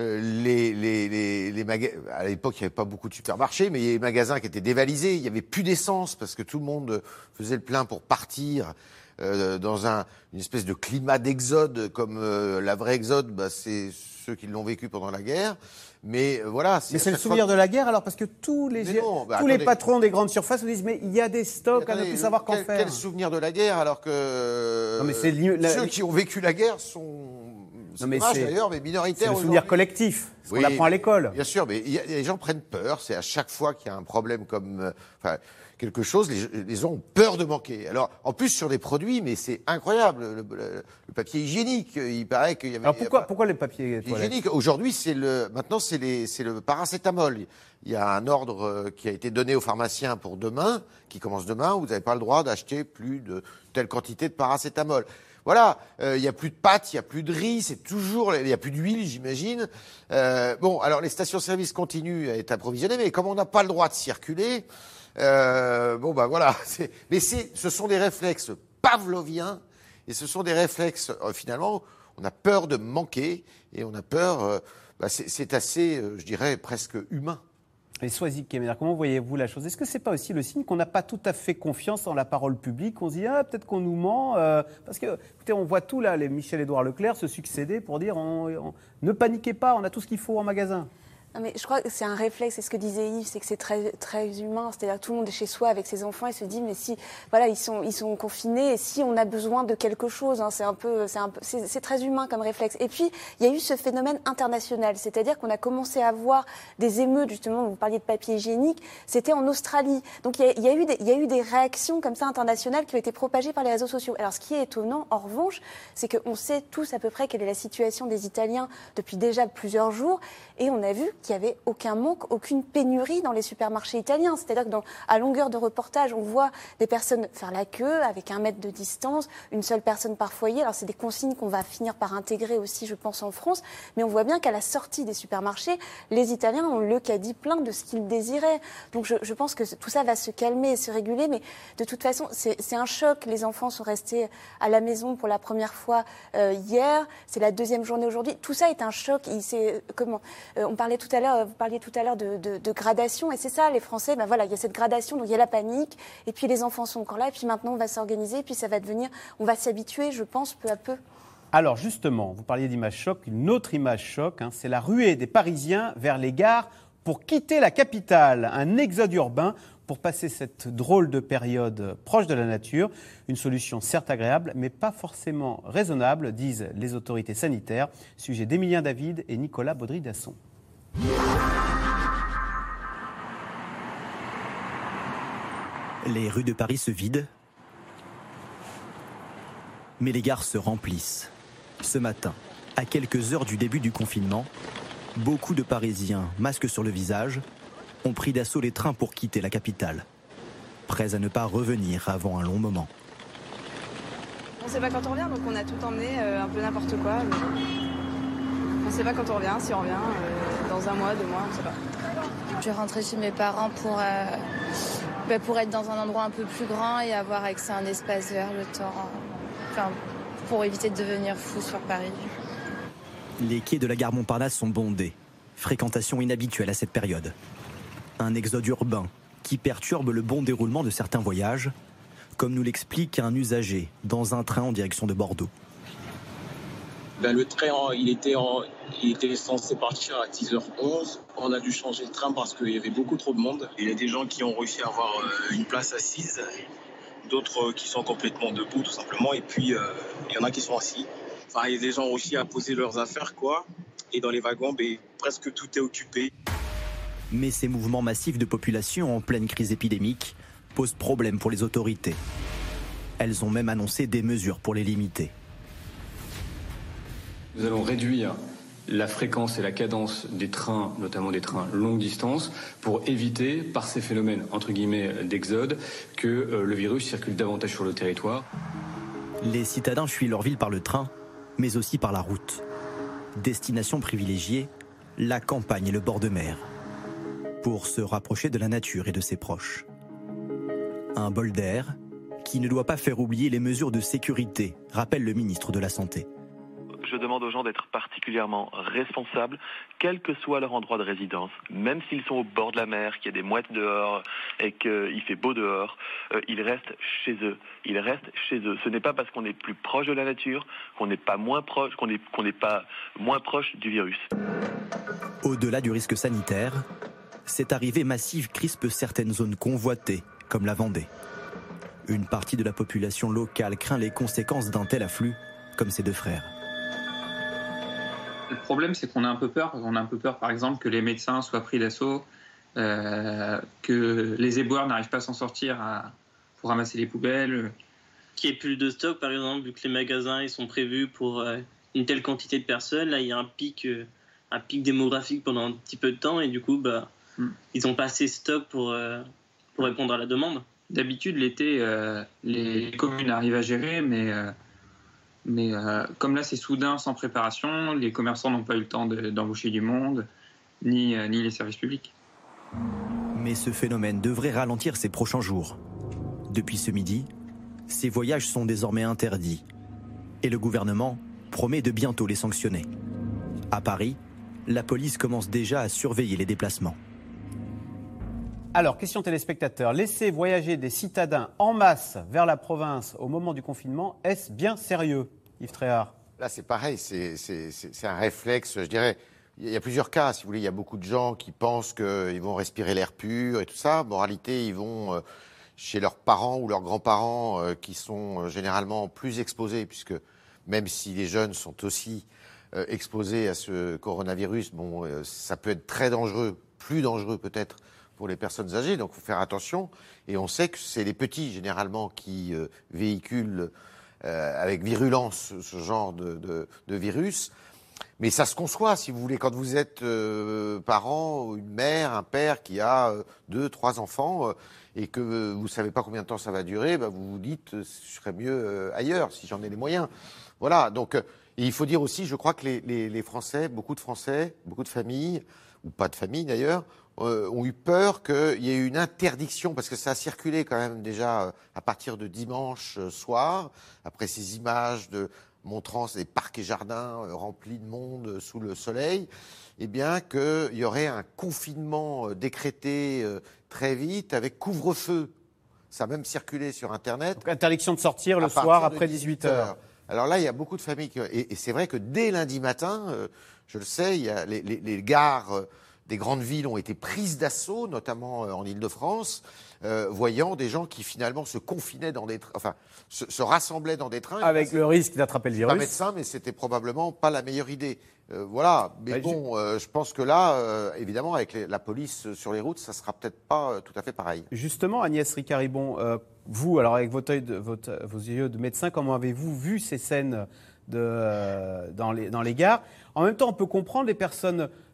les magasins. À l'époque, il n'y avait pas beaucoup de supermarchés, mais il y avait des magasins qui étaient dévalisés. Il n'y avait plus d'essence parce que tout le monde faisait le plein pour partir dans une espèce de climat d'exode, comme la vraie exode, c'est ceux qui l'ont vécu pendant la guerre. Mais voilà. Mais c'est le souvenir de la guerre alors, parce que tous les patrons des grandes surfaces vous disent mais il y a des stocks, on ne peut savoir qu'en faire. Quel souvenir de la guerre alors que ceux qui ont vécu la guerre sont d'ailleurs, mais minoritaires. C'est le souvenir collectif, ce qu'on apprend à l'école. Bien sûr, mais les gens prennent peur. C'est à chaque fois qu'il y a un problème comme quelque chose, les gens ont peur de manquer. Alors, en plus sur des produits, mais c'est incroyable. Le papier hygiénique, il paraît qu'il y avait. Alors pourquoi les papiers hygiéniques ? Aujourd'hui, maintenant c'est le paracétamol. Il y a un ordre qui a été donné aux pharmaciens pour demain, qui commence demain. Vous n'avez pas le droit d'acheter plus de telle quantité de paracétamol. Voilà, il y a plus de pâtes, il y a plus de riz, il y a plus d'huile, j'imagine. Alors les stations-service continuent à être approvisionnées, mais comme on n'a pas le droit de circuler, voilà. Ce sont des réflexes pavloviens, et ce sont des réflexes finalement. On a peur de manquer, et on a peur. C'est assez, je dirais, presque humain. Et Soisy Keméner, comment voyez-vous la chose ? Est-ce que ce n'est pas aussi le signe qu'on n'a pas tout à fait confiance dans la parole publique ? On se dit, peut-être qu'on nous ment. Parce que, écoutez, on voit tout là, les Michel-Édouard Leclerc se succéder pour dire ne paniquez pas, on a tout ce qu'il faut en magasin. Non, mais je crois que c'est un réflexe, c'est ce que disait Yves, c'est que c'est très, très humain. C'est-à-dire que tout le monde est chez soi avec ses enfants et se dit, mais si, voilà, ils sont confinés et si on a besoin de quelque chose, c'est très humain comme réflexe. Et puis, il y a eu ce phénomène international, c'est-à-dire qu'on a commencé à voir des émeutes, justement, vous parliez de papier hygiénique, c'était en Australie. Donc, il y a eu des réactions comme ça internationales qui ont été propagées par les réseaux sociaux. Alors, ce qui est étonnant, en revanche, c'est qu'on sait tous à peu près quelle est la situation des Italiens depuis déjà plusieurs jours et on a vu qu'il n'y avait aucun manque, aucune pénurie dans les supermarchés italiens. C'est-à-dire qu'à longueur de reportage, on voit des personnes faire la queue avec 1 mètre de distance, une seule personne par foyer. Alors, c'est des consignes qu'on va finir par intégrer aussi, je pense, en France. Mais on voit bien qu'à la sortie des supermarchés, les Italiens ont le caddie plein de ce qu'ils désiraient. Donc, je pense que tout ça va se calmer et se réguler. Mais de toute façon, c'est un choc. Les enfants sont restés à la maison pour la première fois hier. C'est la 2e journée aujourd'hui. Tout ça est un choc. On parlait tout à l'heure, vous parliez tout à l'heure de gradation, et c'est ça, les Français, il y a cette gradation, donc il y a la panique, et puis les enfants sont encore là, et puis maintenant on va s'organiser, et puis ça va devenir, on va s'y habituer, je pense, peu à peu. Alors justement, vous parliez d'image choc, une autre image choc, c'est la ruée des Parisiens vers les gares pour quitter la capitale, un exode urbain pour passer cette drôle de période proche de la nature. Une solution certes agréable, mais pas forcément raisonnable, disent les autorités sanitaires. Sujet d'Emilien David et Nicolas Baudry-Dasson. Les rues de Paris se vident, mais les gares se remplissent. Ce matin, à quelques heures du début du confinement, beaucoup de Parisiens, masques sur le visage, ont pris d'assaut les trains pour quitter la capitale. prêts à ne pas revenir avant un long moment. On ne sait pas quand on revient, donc on a tout emmené, un peu n'importe quoi. On ne sait pas quand on revient, si on revient, dans 1 mois, 2 mois, on ne sait pas. Je vais rentrer chez mes parents pour être dans un endroit un peu plus grand et avoir accès à un espace vert le temps, pour éviter de devenir fou sur Paris. Les quais de la gare Montparnasse sont bondés. Fréquentation inhabituelle à cette période. Un exode urbain qui perturbe le bon déroulement de certains voyages, comme nous l'explique un usager dans un train en direction de Bordeaux. Le train, il était censé partir à 10h11. On a dû changer de train parce qu'il y avait beaucoup trop de monde. Il y a des gens qui ont réussi à avoir une place assise, d'autres qui sont complètement debout tout simplement, et puis il y en a qui sont assis. Enfin, il y a des gens aussi à poser leurs affaires, quoi. Et dans les wagons, presque tout est occupé. Mais ces mouvements massifs de population en pleine crise épidémique posent problème pour les autorités. Elles ont même annoncé des mesures pour les limiter. Nous allons réduire la fréquence et la cadence des trains, notamment des trains longue distance, pour éviter, par ces phénomènes entre guillemets d'exode, que le virus circule davantage sur le territoire. Les citadins fuient leur ville par le train, mais aussi par la route. Destination privilégiée, la campagne et le bord de mer, pour se rapprocher de la nature et de ses proches. Un bol d'air qui ne doit pas faire oublier les mesures de sécurité, rappelle le ministre de la Santé. Je demande aux gens d'être particulièrement responsables, quel que soit leur endroit de résidence, même s'ils sont au bord de la mer, qu'il y a des mouettes dehors et qu'il fait beau dehors, ils restent chez eux. Ils restent chez eux. Ce n'est pas parce qu'on est plus proche de la nature qu'on n'est pas moins proche, qu'on n'est pas moins proche du virus. Au-delà du risque sanitaire, cette arrivée massive crispe certaines zones convoitées, comme la Vendée. Une partie de la population locale craint les conséquences d'un tel afflux, comme ses 2 frères. Le problème, c'est qu'on a un peu peur. On a un peu peur, par exemple, que les médecins soient pris d'assaut, que les éboueurs n'arrivent pas à s'en sortir pour ramasser les poubelles. Qu'il n'y ait plus de stock, par exemple, vu que les magasins ils sont prévus pour une telle quantité de personnes. Là, il y a un pic démographique pendant un petit peu de temps et du coup, ils n'ont pas assez de stock pour répondre à la demande. D'habitude, l'été, les communes arrivent à gérer, mais comme là c'est soudain, sans préparation, les commerçants n'ont pas eu le temps d'embaucher du monde, ni les services publics. Mais ce phénomène devrait ralentir ces prochains jours. Depuis ce midi, ces voyages sont désormais interdits. Et le gouvernement promet de bientôt les sanctionner. À Paris, la police commence déjà à surveiller les déplacements. Alors, question téléspectateurs, laisser voyager des citadins en masse vers la province au moment du confinement, est-ce bien sérieux, Yves Tréhard? Là, c'est pareil, c'est un réflexe, je dirais. Il y a plusieurs cas, si vous voulez. Il y a beaucoup de gens qui pensent qu'ils vont respirer l'air pur et tout ça. En réalité, ils vont chez leurs parents ou leurs grands-parents qui sont généralement plus exposés, puisque même si les jeunes sont aussi exposés à ce coronavirus, ça peut être très dangereux, plus dangereux peut-être, pour les personnes âgées, donc il faut faire attention. Et on sait que c'est les petits, généralement, qui véhiculent avec virulence ce genre de virus. Mais ça se conçoit, si vous voulez, quand vous êtes parent, une mère, un père qui a 2, 3 enfants et que vous ne savez pas combien de temps ça va durer, vous vous dites je serais mieux ailleurs si j'en ai les moyens. Voilà, donc il faut dire aussi, je crois que les Français, beaucoup de familles, ou pas de familles d'ailleurs, ont eu peur qu'il y ait une interdiction, parce que ça a circulé quand même déjà à partir de dimanche soir, après ces images montrant des parcs et jardins remplis de monde sous le soleil, eh bien qu'il y aurait un confinement décrété très vite avec couvre-feu. Ça a même circulé sur Internet. Donc, interdiction de sortir le soir après 18h. Alors là, il y a beaucoup de familles et c'est vrai que dès lundi matin, je le sais, il y a les gares des grandes villes ont été prises d'assaut, notamment en Île-de-France, voyant des gens qui finalement se confinaient dans des trains, se rassemblaient dans des trains. Avec le risque d'attraper le virus. Pas médecin, mais c'était probablement pas la meilleure idée. Voilà, mais je pense que là, évidemment, avec la police sur les routes, ça sera peut-être pas tout à fait pareil. Justement, Agnès Ricard-Ribon, vous, alors avec vos yeux de médecin, comment avez-vous vu ces scènes dans les gares? En même temps, on peut comprendre les personnes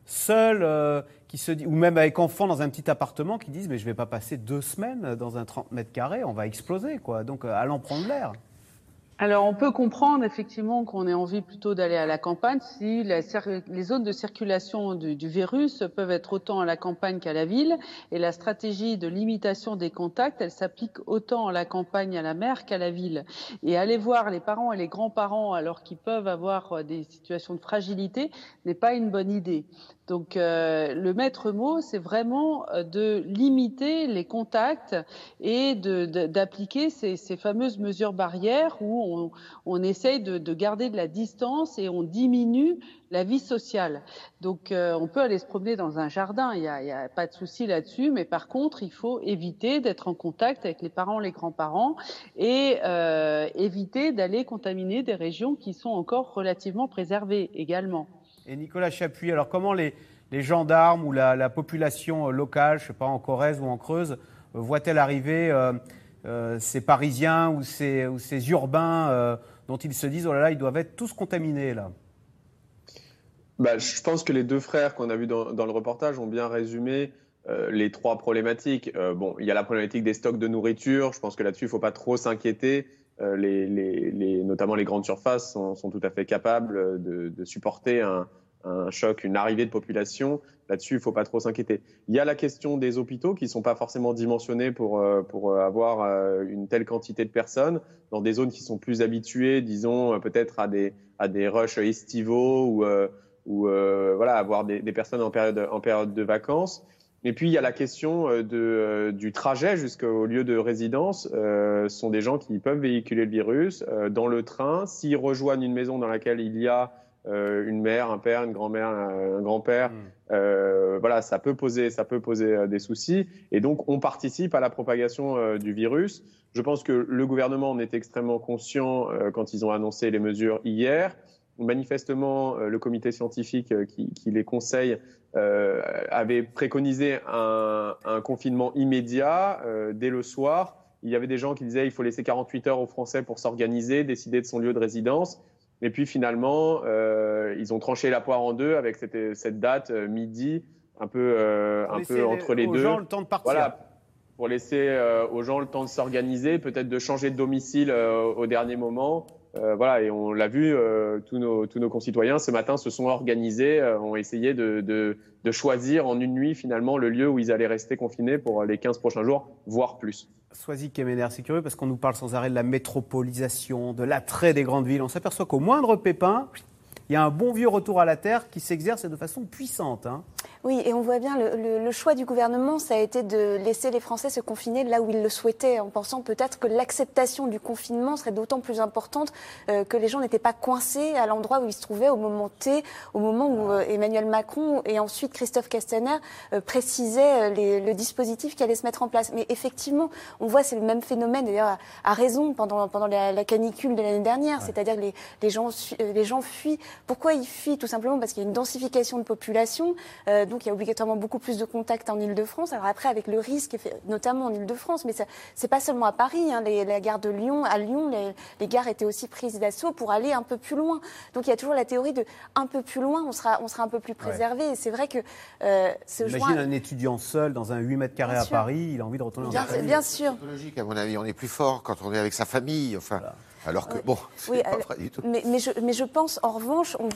seuls, qui se ou même avec enfants dans un petit appartement, qui disent mais je ne vais pas passer 2 semaines dans un 30 mètres carrés, on va exploser, quoi. Donc allons prendre l'air. Alors, on peut comprendre effectivement qu'on ait envie plutôt d'aller à la campagne si les zones de circulation du virus peuvent être autant à la campagne qu'à la ville. Et la stratégie de limitation des contacts, elle s'applique autant à la campagne, à la mer qu'à la ville. Et aller voir les parents et les grands-parents alors qu'ils peuvent avoir des situations de fragilité n'est pas une bonne idée. Donc, le maître mot, c'est vraiment de limiter les contacts et d'appliquer ces fameuses mesures barrières où on essaye de garder de la distance et on diminue la vie sociale. Donc, on peut aller se promener dans un jardin, il y a pas de souci là-dessus, mais par contre, il faut éviter d'être en contact avec les parents, les grands-parents et éviter d'aller contaminer des régions qui sont encore relativement préservées également. Et Nicolas Chapuis, alors comment les gendarmes ou la population locale, je ne sais pas, en Corrèze ou en Creuse, voient-elles arriver ces Parisiens ou ces urbains dont ils se disent « oh là là, ils doivent être tous contaminés là ». Je pense que les 2 frères qu'on a vus dans le reportage ont bien résumé les 3 problématiques. Il y a la problématique des stocks de nourriture. Je pense que là-dessus, il ne faut pas trop s'inquiéter. Notamment les grandes surfaces sont tout à fait capables de supporter un choc, une arrivée de population. Là-dessus, il ne faut pas trop s'inquiéter. Il y a la question des hôpitaux qui ne sont pas forcément dimensionnés pour avoir une telle quantité de personnes dans des zones qui sont plus habituées, disons, peut-être à des rushs estivaux ou avoir des personnes en période de vacances. Et puis, il y a la question du trajet jusqu'au lieu de résidence. Ce sont des gens qui peuvent véhiculer le virus dans le train. S'ils rejoignent une maison dans laquelle il y a une mère, un père, une grand-mère, un grand-père, ça peut poser des soucis. Et donc, on participe à la propagation du virus. Je pense que le gouvernement en est extrêmement conscient quand ils ont annoncé les mesures hier. Manifestement, le comité scientifique qui les conseille avait préconisé un confinement immédiat dès le soir. Il y avait des gens qui disaient qu'il faut laisser 48 heures aux Français pour s'organiser, décider de son lieu de résidence. Et puis finalement, ils ont tranché la poire en 2 avec cette date midi, un peu entre les deux. Aux gens le temps de partir. Voilà, pour laisser aux gens le temps de s'organiser, peut-être de changer de domicile au dernier moment. Et on l'a vu, tous nos concitoyens ce matin se sont organisés, ont essayé de choisir en une nuit finalement le lieu où ils allaient rester confinés pour les 15 prochains jours, voire plus. Soisy Kemener, c'est curieux parce qu'on nous parle sans arrêt de la métropolisation, de l'attrait des grandes villes. On s'aperçoit qu'au moindre pépin, il y a un bon vieux retour à la terre qui s'exerce de façon puissante. Oui, et on voit bien le choix du gouvernement, ça a été de laisser les Français se confiner là où ils le souhaitaient, en pensant peut-être que l'acceptation du confinement serait d'autant plus importante que les gens n'étaient pas coincés à l'endroit où ils se trouvaient au moment T, au moment où Emmanuel Macron et ensuite Christophe Castaner précisaient le dispositif qui allait se mettre en place. Mais effectivement, on voit c'est le même phénomène, d'ailleurs à raison pendant la canicule de l'année dernière, c'est-à-dire que les gens fuient. Pourquoi ils fuient? Tout simplement parce qu'il y a une densification de population. Donc il y a obligatoirement beaucoup plus de contacts en Ile-de-France. Alors après, avec le risque, notamment en Ile-de-France, mais c'est pas seulement à Paris. La gare de Lyon, à Lyon, les gares étaient aussi prises d'assaut pour aller un peu plus loin. Donc il y a toujours la théorie de un peu plus loin, on sera un peu plus préservé. Et c'est vrai que Imagine un étudiant seul dans un 8 mètres carrés à Paris, il a envie de retourner en famille. Bien sûr. C'est psychologique, à mon avis, on est plus fort quand on est avec sa famille. Voilà. Alors que c'est pas vrai du tout. Mais je pense, en revanche, on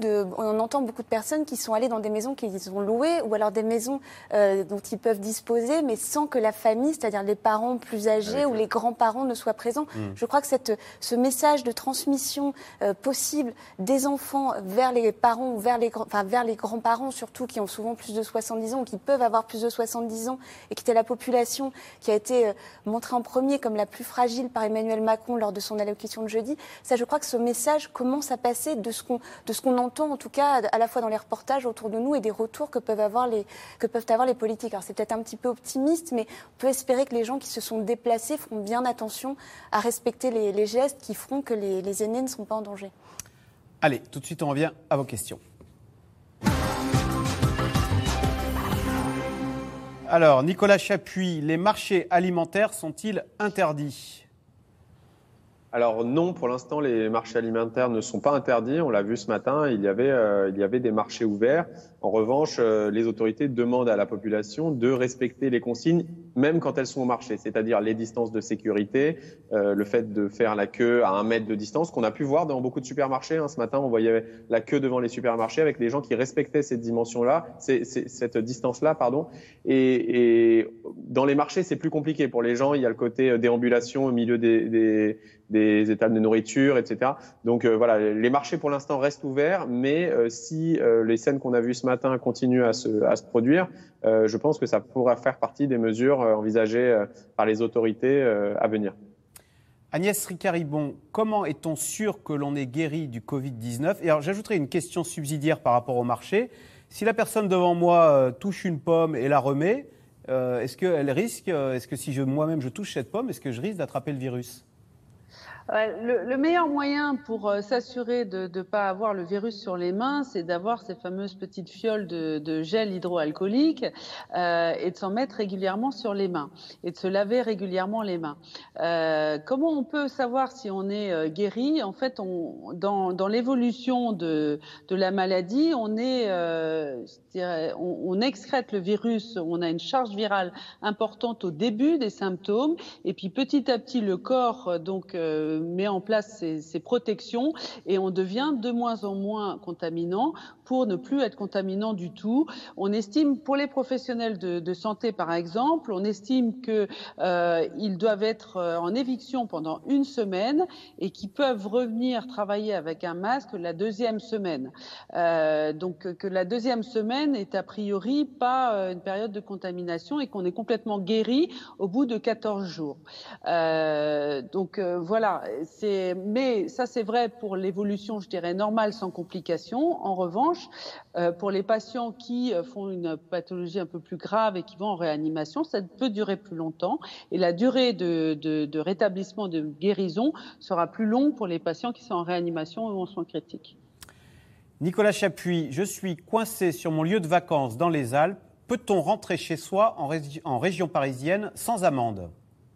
entend beaucoup de personnes qui sont allées dans des maisons qu'ils ont louées ou alors des maisons dont ils peuvent disposer, mais sans que la famille, c'est-à-dire les parents plus âgés ou les grands-parents ne soient présents. Je crois que ce message de transmission possible des enfants vers les parents ou vers les grands-parents surtout, qui ont souvent plus de 70 ans ou qui peuvent avoir plus de 70 ans et qui était la population qui a été montrée en premier comme la plus fragile par Emmanuel Macron lors de son allocution de jeudi. Ça, je crois que ce message commence à passer de ce qu'on entend, en tout cas, à la fois dans les reportages autour de nous et des retours que peuvent avoir les politiques. Alors, c'est peut-être un petit peu optimiste, mais on peut espérer que les gens qui se sont déplacés feront bien attention à respecter les gestes qui feront que les aînés ne seront pas en danger. Allez, tout de suite, on revient à vos questions. Alors, Nicolas Chapuis, les marchés alimentaires sont-ils interdits ? Alors non, pour l'instant, les marchés alimentaires ne sont pas interdits. On l'a vu ce matin, il y avait des marchés ouverts. En revanche, les autorités demandent à la population de respecter les consignes, même quand elles sont au marché, c'est-à-dire les distances de sécurité, le fait de faire la queue à 1 mètre de distance, qu'on a pu voir dans beaucoup de supermarchés. Ce matin, on voyait la queue devant les supermarchés avec des gens qui respectaient cette distance-là, pardon. Et dans les marchés, c'est plus compliqué pour les gens. Il y a le côté déambulation au milieu des étals de nourriture, etc. Donc voilà, les marchés pour l'instant restent ouverts, mais si les scènes qu'on a vues ce matin continuent à se produire, je pense que ça pourra faire partie des mesures envisagées par les autorités à venir. Agnès Ricard-Ribon, comment est-on sûr que l'on est guéri du Covid-19 ? Et alors j'ajouterai une question subsidiaire par rapport au marché. Si la personne devant moi touche une pomme et la remet, est-ce qu'elle risque, est-ce que si moi-même je touche cette pomme, est-ce que je risque d'attraper le virus ? Le meilleur moyen pour s'assurer de ne pas avoir le virus sur les mains, c'est d'avoir ces fameuses petites fioles de gel hydroalcoolique et de s'en mettre régulièrement sur les mains et de se laver régulièrement les mains. Comment on peut savoir si on est guéri ? En fait, dans l'évolution de la maladie, on excrète le virus, on a une charge virale importante au début des symptômes et puis petit à petit le corps met en place ces protections et on devient de moins en moins contaminant pour ne plus être contaminant du tout. On estime, pour les professionnels de santé par exemple, on estime qu'ils doivent être en éviction pendant 1 semaine et qu'ils peuvent revenir travailler avec un masque la 2e semaine. Donc que la 2e semaine est a priori pas une période de contamination et qu'on est complètement guéri au bout de 14 jours. Voilà. Mais ça, c'est vrai pour l'évolution, je dirais, normale, sans complications. En revanche, pour les patients qui font une pathologie un peu plus grave et qui vont en réanimation, ça peut durer plus longtemps. Et la durée de rétablissement, de guérison sera plus longue pour les patients qui sont en réanimation ou en soins critiques. Nicolas Chapuis, je suis coincé sur mon lieu de vacances dans les Alpes. Peut-on rentrer chez soi en région parisienne sans amende ?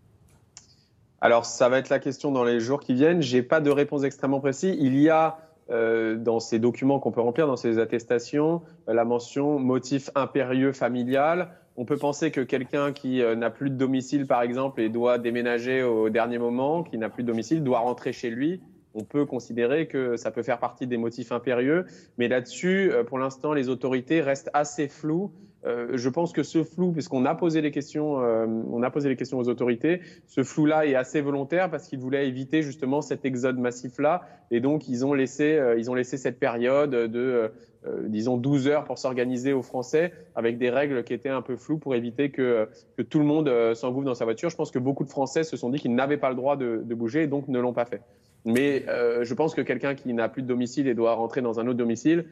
Alors, ça va être la question dans les jours qui viennent. Je n'ai pas de réponse extrêmement précise. Il y a dans ces documents qu'on peut remplir, dans ces attestations, la mention motif impérieux familial. On peut penser que quelqu'un qui n'a plus de domicile, par exemple, et doit déménager au dernier moment, qui n'a plus de domicile, doit rentrer chez lui. On peut considérer que ça peut faire partie des motifs impérieux. Mais là-dessus, pour l'instant, les autorités restent assez floues. Je pense que ce flou, puisqu'on a posé les questions, aux autorités, ce flou-là est assez volontaire parce qu'ils voulaient éviter justement cet exode massif-là, et donc ils ont laissé cette période de, disons, 12 heures pour s'organiser aux Français, avec des règles qui étaient un peu floues pour éviter que tout le monde s'engouffre dans sa voiture. Je pense que beaucoup de Français se sont dit qu'ils n'avaient pas le droit de bouger, et donc ne l'ont pas fait. Mais je pense que quelqu'un qui n'a plus de domicile et doit rentrer dans un autre domicile,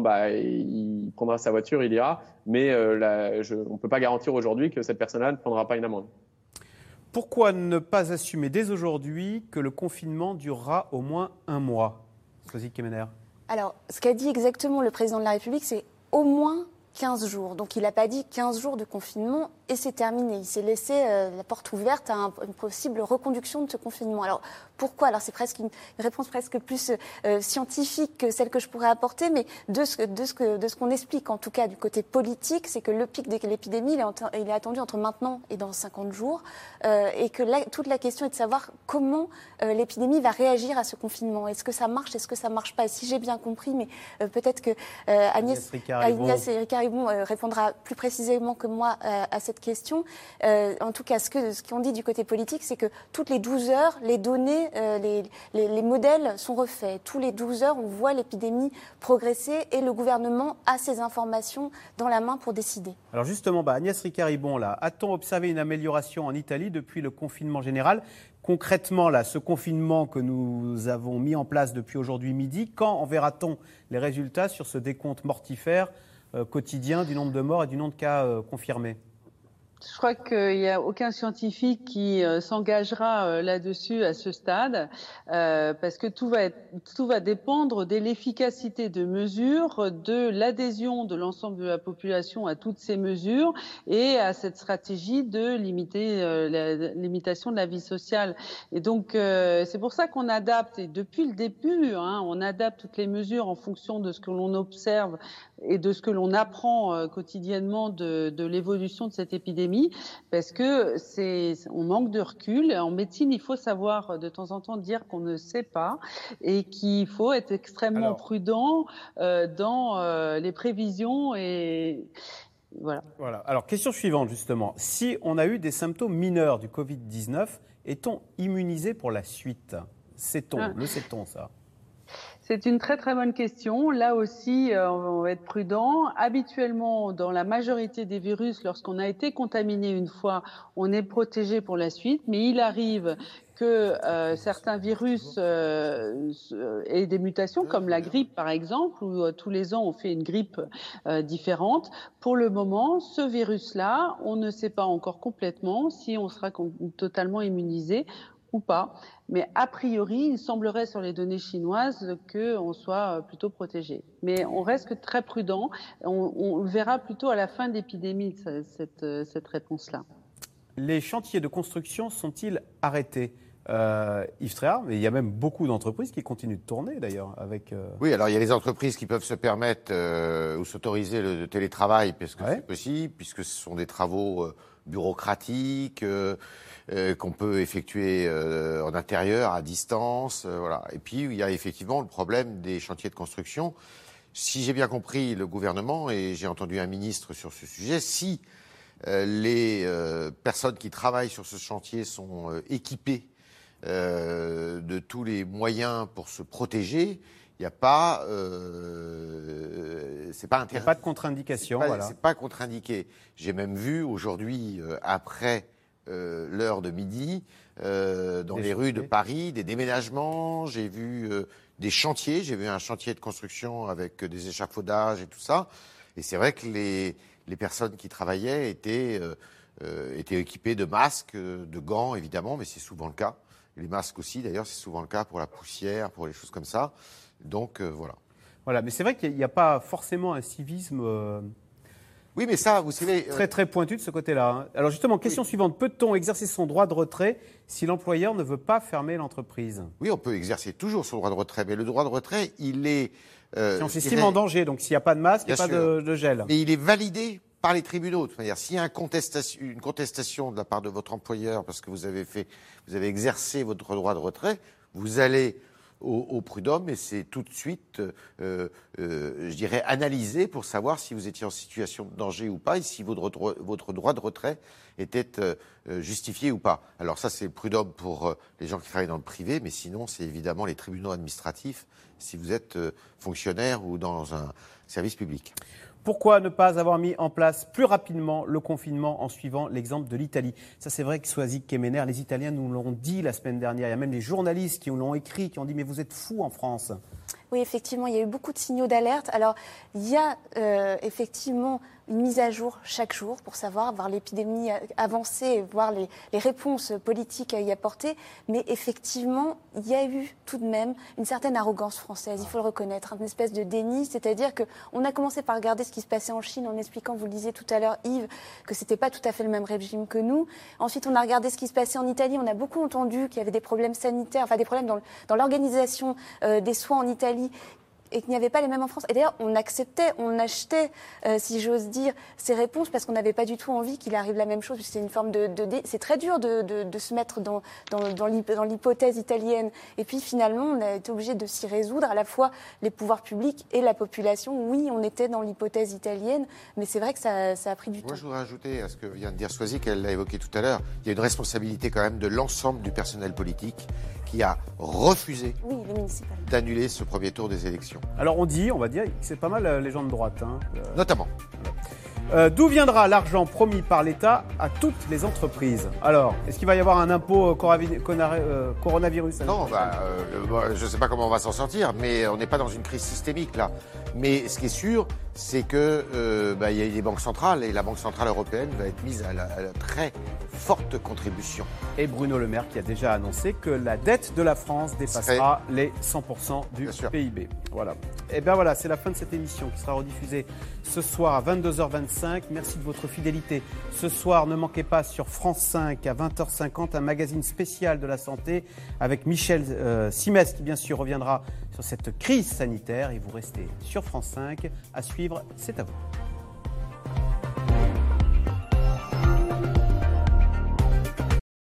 il prendra sa voiture, il ira. Mais on ne peut pas garantir aujourd'hui que cette personne-là ne prendra pas une amende. Pourquoi ne pas assumer dès aujourd'hui que le confinement durera au moins 1 mois ? Sophie Kemener. Alors, ce qu'a dit exactement le président de la République, c'est au moins 15 jours. Donc, il n'a pas dit 15 jours de confinement et c'est terminé. Il s'est laissé la porte ouverte à une possible reconduction de ce confinement. Alors, pourquoi ? Alors, c'est presque une réponse presque plus scientifique que celle que je pourrais apporter, mais de ce qu'on explique, en tout cas du côté politique, c'est que le pic de l'épidémie, il est attendu entre maintenant et dans 50 jours, et que toute la question est de savoir comment l'épidémie va réagir à ce confinement. Est-ce que ça marche ? Est-ce que ça marche pas ? Et si j'ai bien compris, mais peut-être que Agnès Ricard-Ribon répondra plus précisément que moi à cette question. En tout cas, ce qu'on dit du côté politique, c'est que toutes les 12 heures, les données, les modèles sont refaits. Tous les 12 heures, on voit l'épidémie progresser et le gouvernement a ces informations dans la main pour décider. Alors justement, Agnès Ricard-Ribon, a-t-on observé une amélioration en Italie depuis le confinement général ? Concrètement, ce confinement que nous avons mis en place depuis aujourd'hui midi, quand en verra-t-on les résultats sur ce décompte mortifère quotidien du nombre de morts et du nombre de cas confirmés ? Je crois qu'il n'y a aucun scientifique qui s'engagera là-dessus à ce stade, parce que tout va dépendre de l'efficacité de mesures, de l'adhésion de l'ensemble de la population à toutes ces mesures et à cette stratégie de limiter la limitation de la vie sociale. Et donc, c'est pour ça qu'on adapte, et depuis le début, on adapte toutes les mesures en fonction de ce que l'on observe et de ce que l'on apprend quotidiennement de l'évolution de cette épidémie, parce que on manque de recul. En médecine, il faut savoir de temps en temps dire qu'on ne sait pas et qu'il faut être extrêmement prudent dans les prévisions et voilà. Alors, question suivante justement. Si on a eu des symptômes mineurs du Covid-19, est-on immunisé pour la suite ? Le sait-on ça ? C'est une très très bonne question. Là aussi, on va être prudent. Habituellement, dans la majorité des virus, lorsqu'on a été contaminé une fois, on est protégé pour la suite. Mais il arrive que certains virus aient des mutations, comme la grippe par exemple, où tous les ans on fait une grippe différente. Pour le moment, ce virus-là, on ne sait pas encore complètement si on sera totalement immunisé ou pas. Mais a priori, il semblerait sur les données chinoises qu'on soit plutôt protégé. Mais on reste très prudent. On le verra plutôt à la fin de l'épidémie, cette réponse-là. Les chantiers de construction sont-ils arrêtés ? Yves Tréhard, mais il y a même beaucoup d'entreprises qui continuent de tourner d'ailleurs avec. Oui, alors il y a les entreprises qui peuvent se permettre ou s'autoriser le télétravail parce que c'est possible, puisque ce sont des travaux bureaucratiques qu'on peut effectuer en intérieur, à distance, voilà. Et puis il y a effectivement le problème des chantiers de construction. Si j'ai bien compris le gouvernement, et j'ai entendu un ministre sur ce sujet, si les personnes qui travaillent sur ce chantier sont équipées de tous les moyens pour se protéger, il n'y a pas, c'est pas interdit. Il n'y a pas de contre-indication. C'est pas contre-indiqué. J'ai même vu aujourd'hui, après l'heure de midi, dans les rues de Paris, des déménagements. J'ai vu des chantiers. J'ai vu un chantier de construction avec des échafaudages et tout ça. Et c'est vrai que les personnes qui travaillaient étaient équipées de masques, de gants évidemment, mais c'est souvent le cas. Les masques aussi, d'ailleurs, c'est souvent le cas pour la poussière, pour les choses comme ça. Donc, voilà. Voilà, mais c'est vrai qu'il n'y a pas forcément un civisme oui, mais ça, vous savez... très, très pointu de ce côté-là. Alors, justement, question suivante. Peut-on exercer son droit de retrait si l'employeur ne veut pas fermer l'entreprise ? Oui, on peut exercer toujours son droit de retrait, mais le droit de retrait, il est... si on s'estime en danger, donc s'il n'y a pas de masque, il n'y a pas de gel. Mais il est validé par les tribunaux. C'est-à-dire, s'il y a une contestation de la part de votre employeur parce que vous avez exercé votre droit de retrait, vous allez au prud'homme et c'est tout de suite, je dirais, analysé pour savoir si vous étiez en situation de danger ou pas et si votre droit de retrait était justifié ou pas. Alors ça, c'est le prud'homme pour les gens qui travaillent dans le privé, mais sinon, c'est évidemment les tribunaux administratifs si vous êtes fonctionnaire ou dans un service public. Pourquoi ne pas avoir mis en place plus rapidement le confinement en suivant l'exemple de l'Italie ? Ça, c'est vrai que Soazic Kemener, les Italiens nous l'ont dit la semaine dernière. Il y a même les journalistes qui nous l'ont écrit, qui ont dit « mais vous êtes fous en France ». Oui, effectivement, il y a eu beaucoup de signaux d'alerte. Alors, il y a effectivement une mise à jour chaque jour pour voir l'épidémie avancer, voir les réponses politiques à y apporter. Mais effectivement, il y a eu tout de même une certaine arrogance française, il faut le reconnaître, une espèce de déni. C'est-à-dire qu'on a commencé par regarder ce qui se passait en Chine en expliquant, vous le disiez tout à l'heure, Yves, que ce n'était pas tout à fait le même régime que nous. Ensuite, on a regardé ce qui se passait en Italie. On a beaucoup entendu qu'il y avait des problèmes sanitaires, enfin des problèmes dans l'organisation des soins en Italie, et qu'il n'y avait pas les mêmes en France. Et d'ailleurs, on acceptait, on achetait, si j'ose dire, ces réponses parce qu'on n'avait pas du tout envie qu'il arrive la même chose. C'est une forme c'est très dur de se mettre dans l'hypothèse italienne. Et puis finalement, on a été obligé de s'y résoudre, à la fois les pouvoirs publics et la population. Oui, on était dans l'hypothèse italienne, mais c'est vrai que ça a pris du temps. Moi, je voudrais ajouter à ce que vient de dire Soazic, qu'elle l'a évoqué tout à l'heure. Il y a une responsabilité quand même de l'ensemble du personnel politique qui a refusé d'annuler ce premier tour des élections. Alors on va dire que c'est pas mal les gens de droite. Notamment. D'où viendra l'argent promis par l'État à toutes les entreprises ? Alors, est-ce qu'il va y avoir un impôt coronavirus ? Non, je ne sais pas comment on va s'en sortir, mais on n'est pas dans une crise systémique là. Mais ce qui est sûr, c'est que y a eu des banques centrales et la Banque centrale européenne va être mise à la très forte contribution. Et Bruno Le Maire qui a déjà annoncé que la dette de la France dépassera les 100% du PIB. Voilà. Et bien voilà, c'est la fin de cette émission qui sera rediffusée ce soir à 22h25. Merci de votre fidélité. Ce soir, ne manquez pas sur France 5 à 20h50 un magazine spécial de la santé avec Michel Simès qui bien sûr reviendra sur cette crise sanitaire et vous restez sur France 5 à suivre, c'est à vous.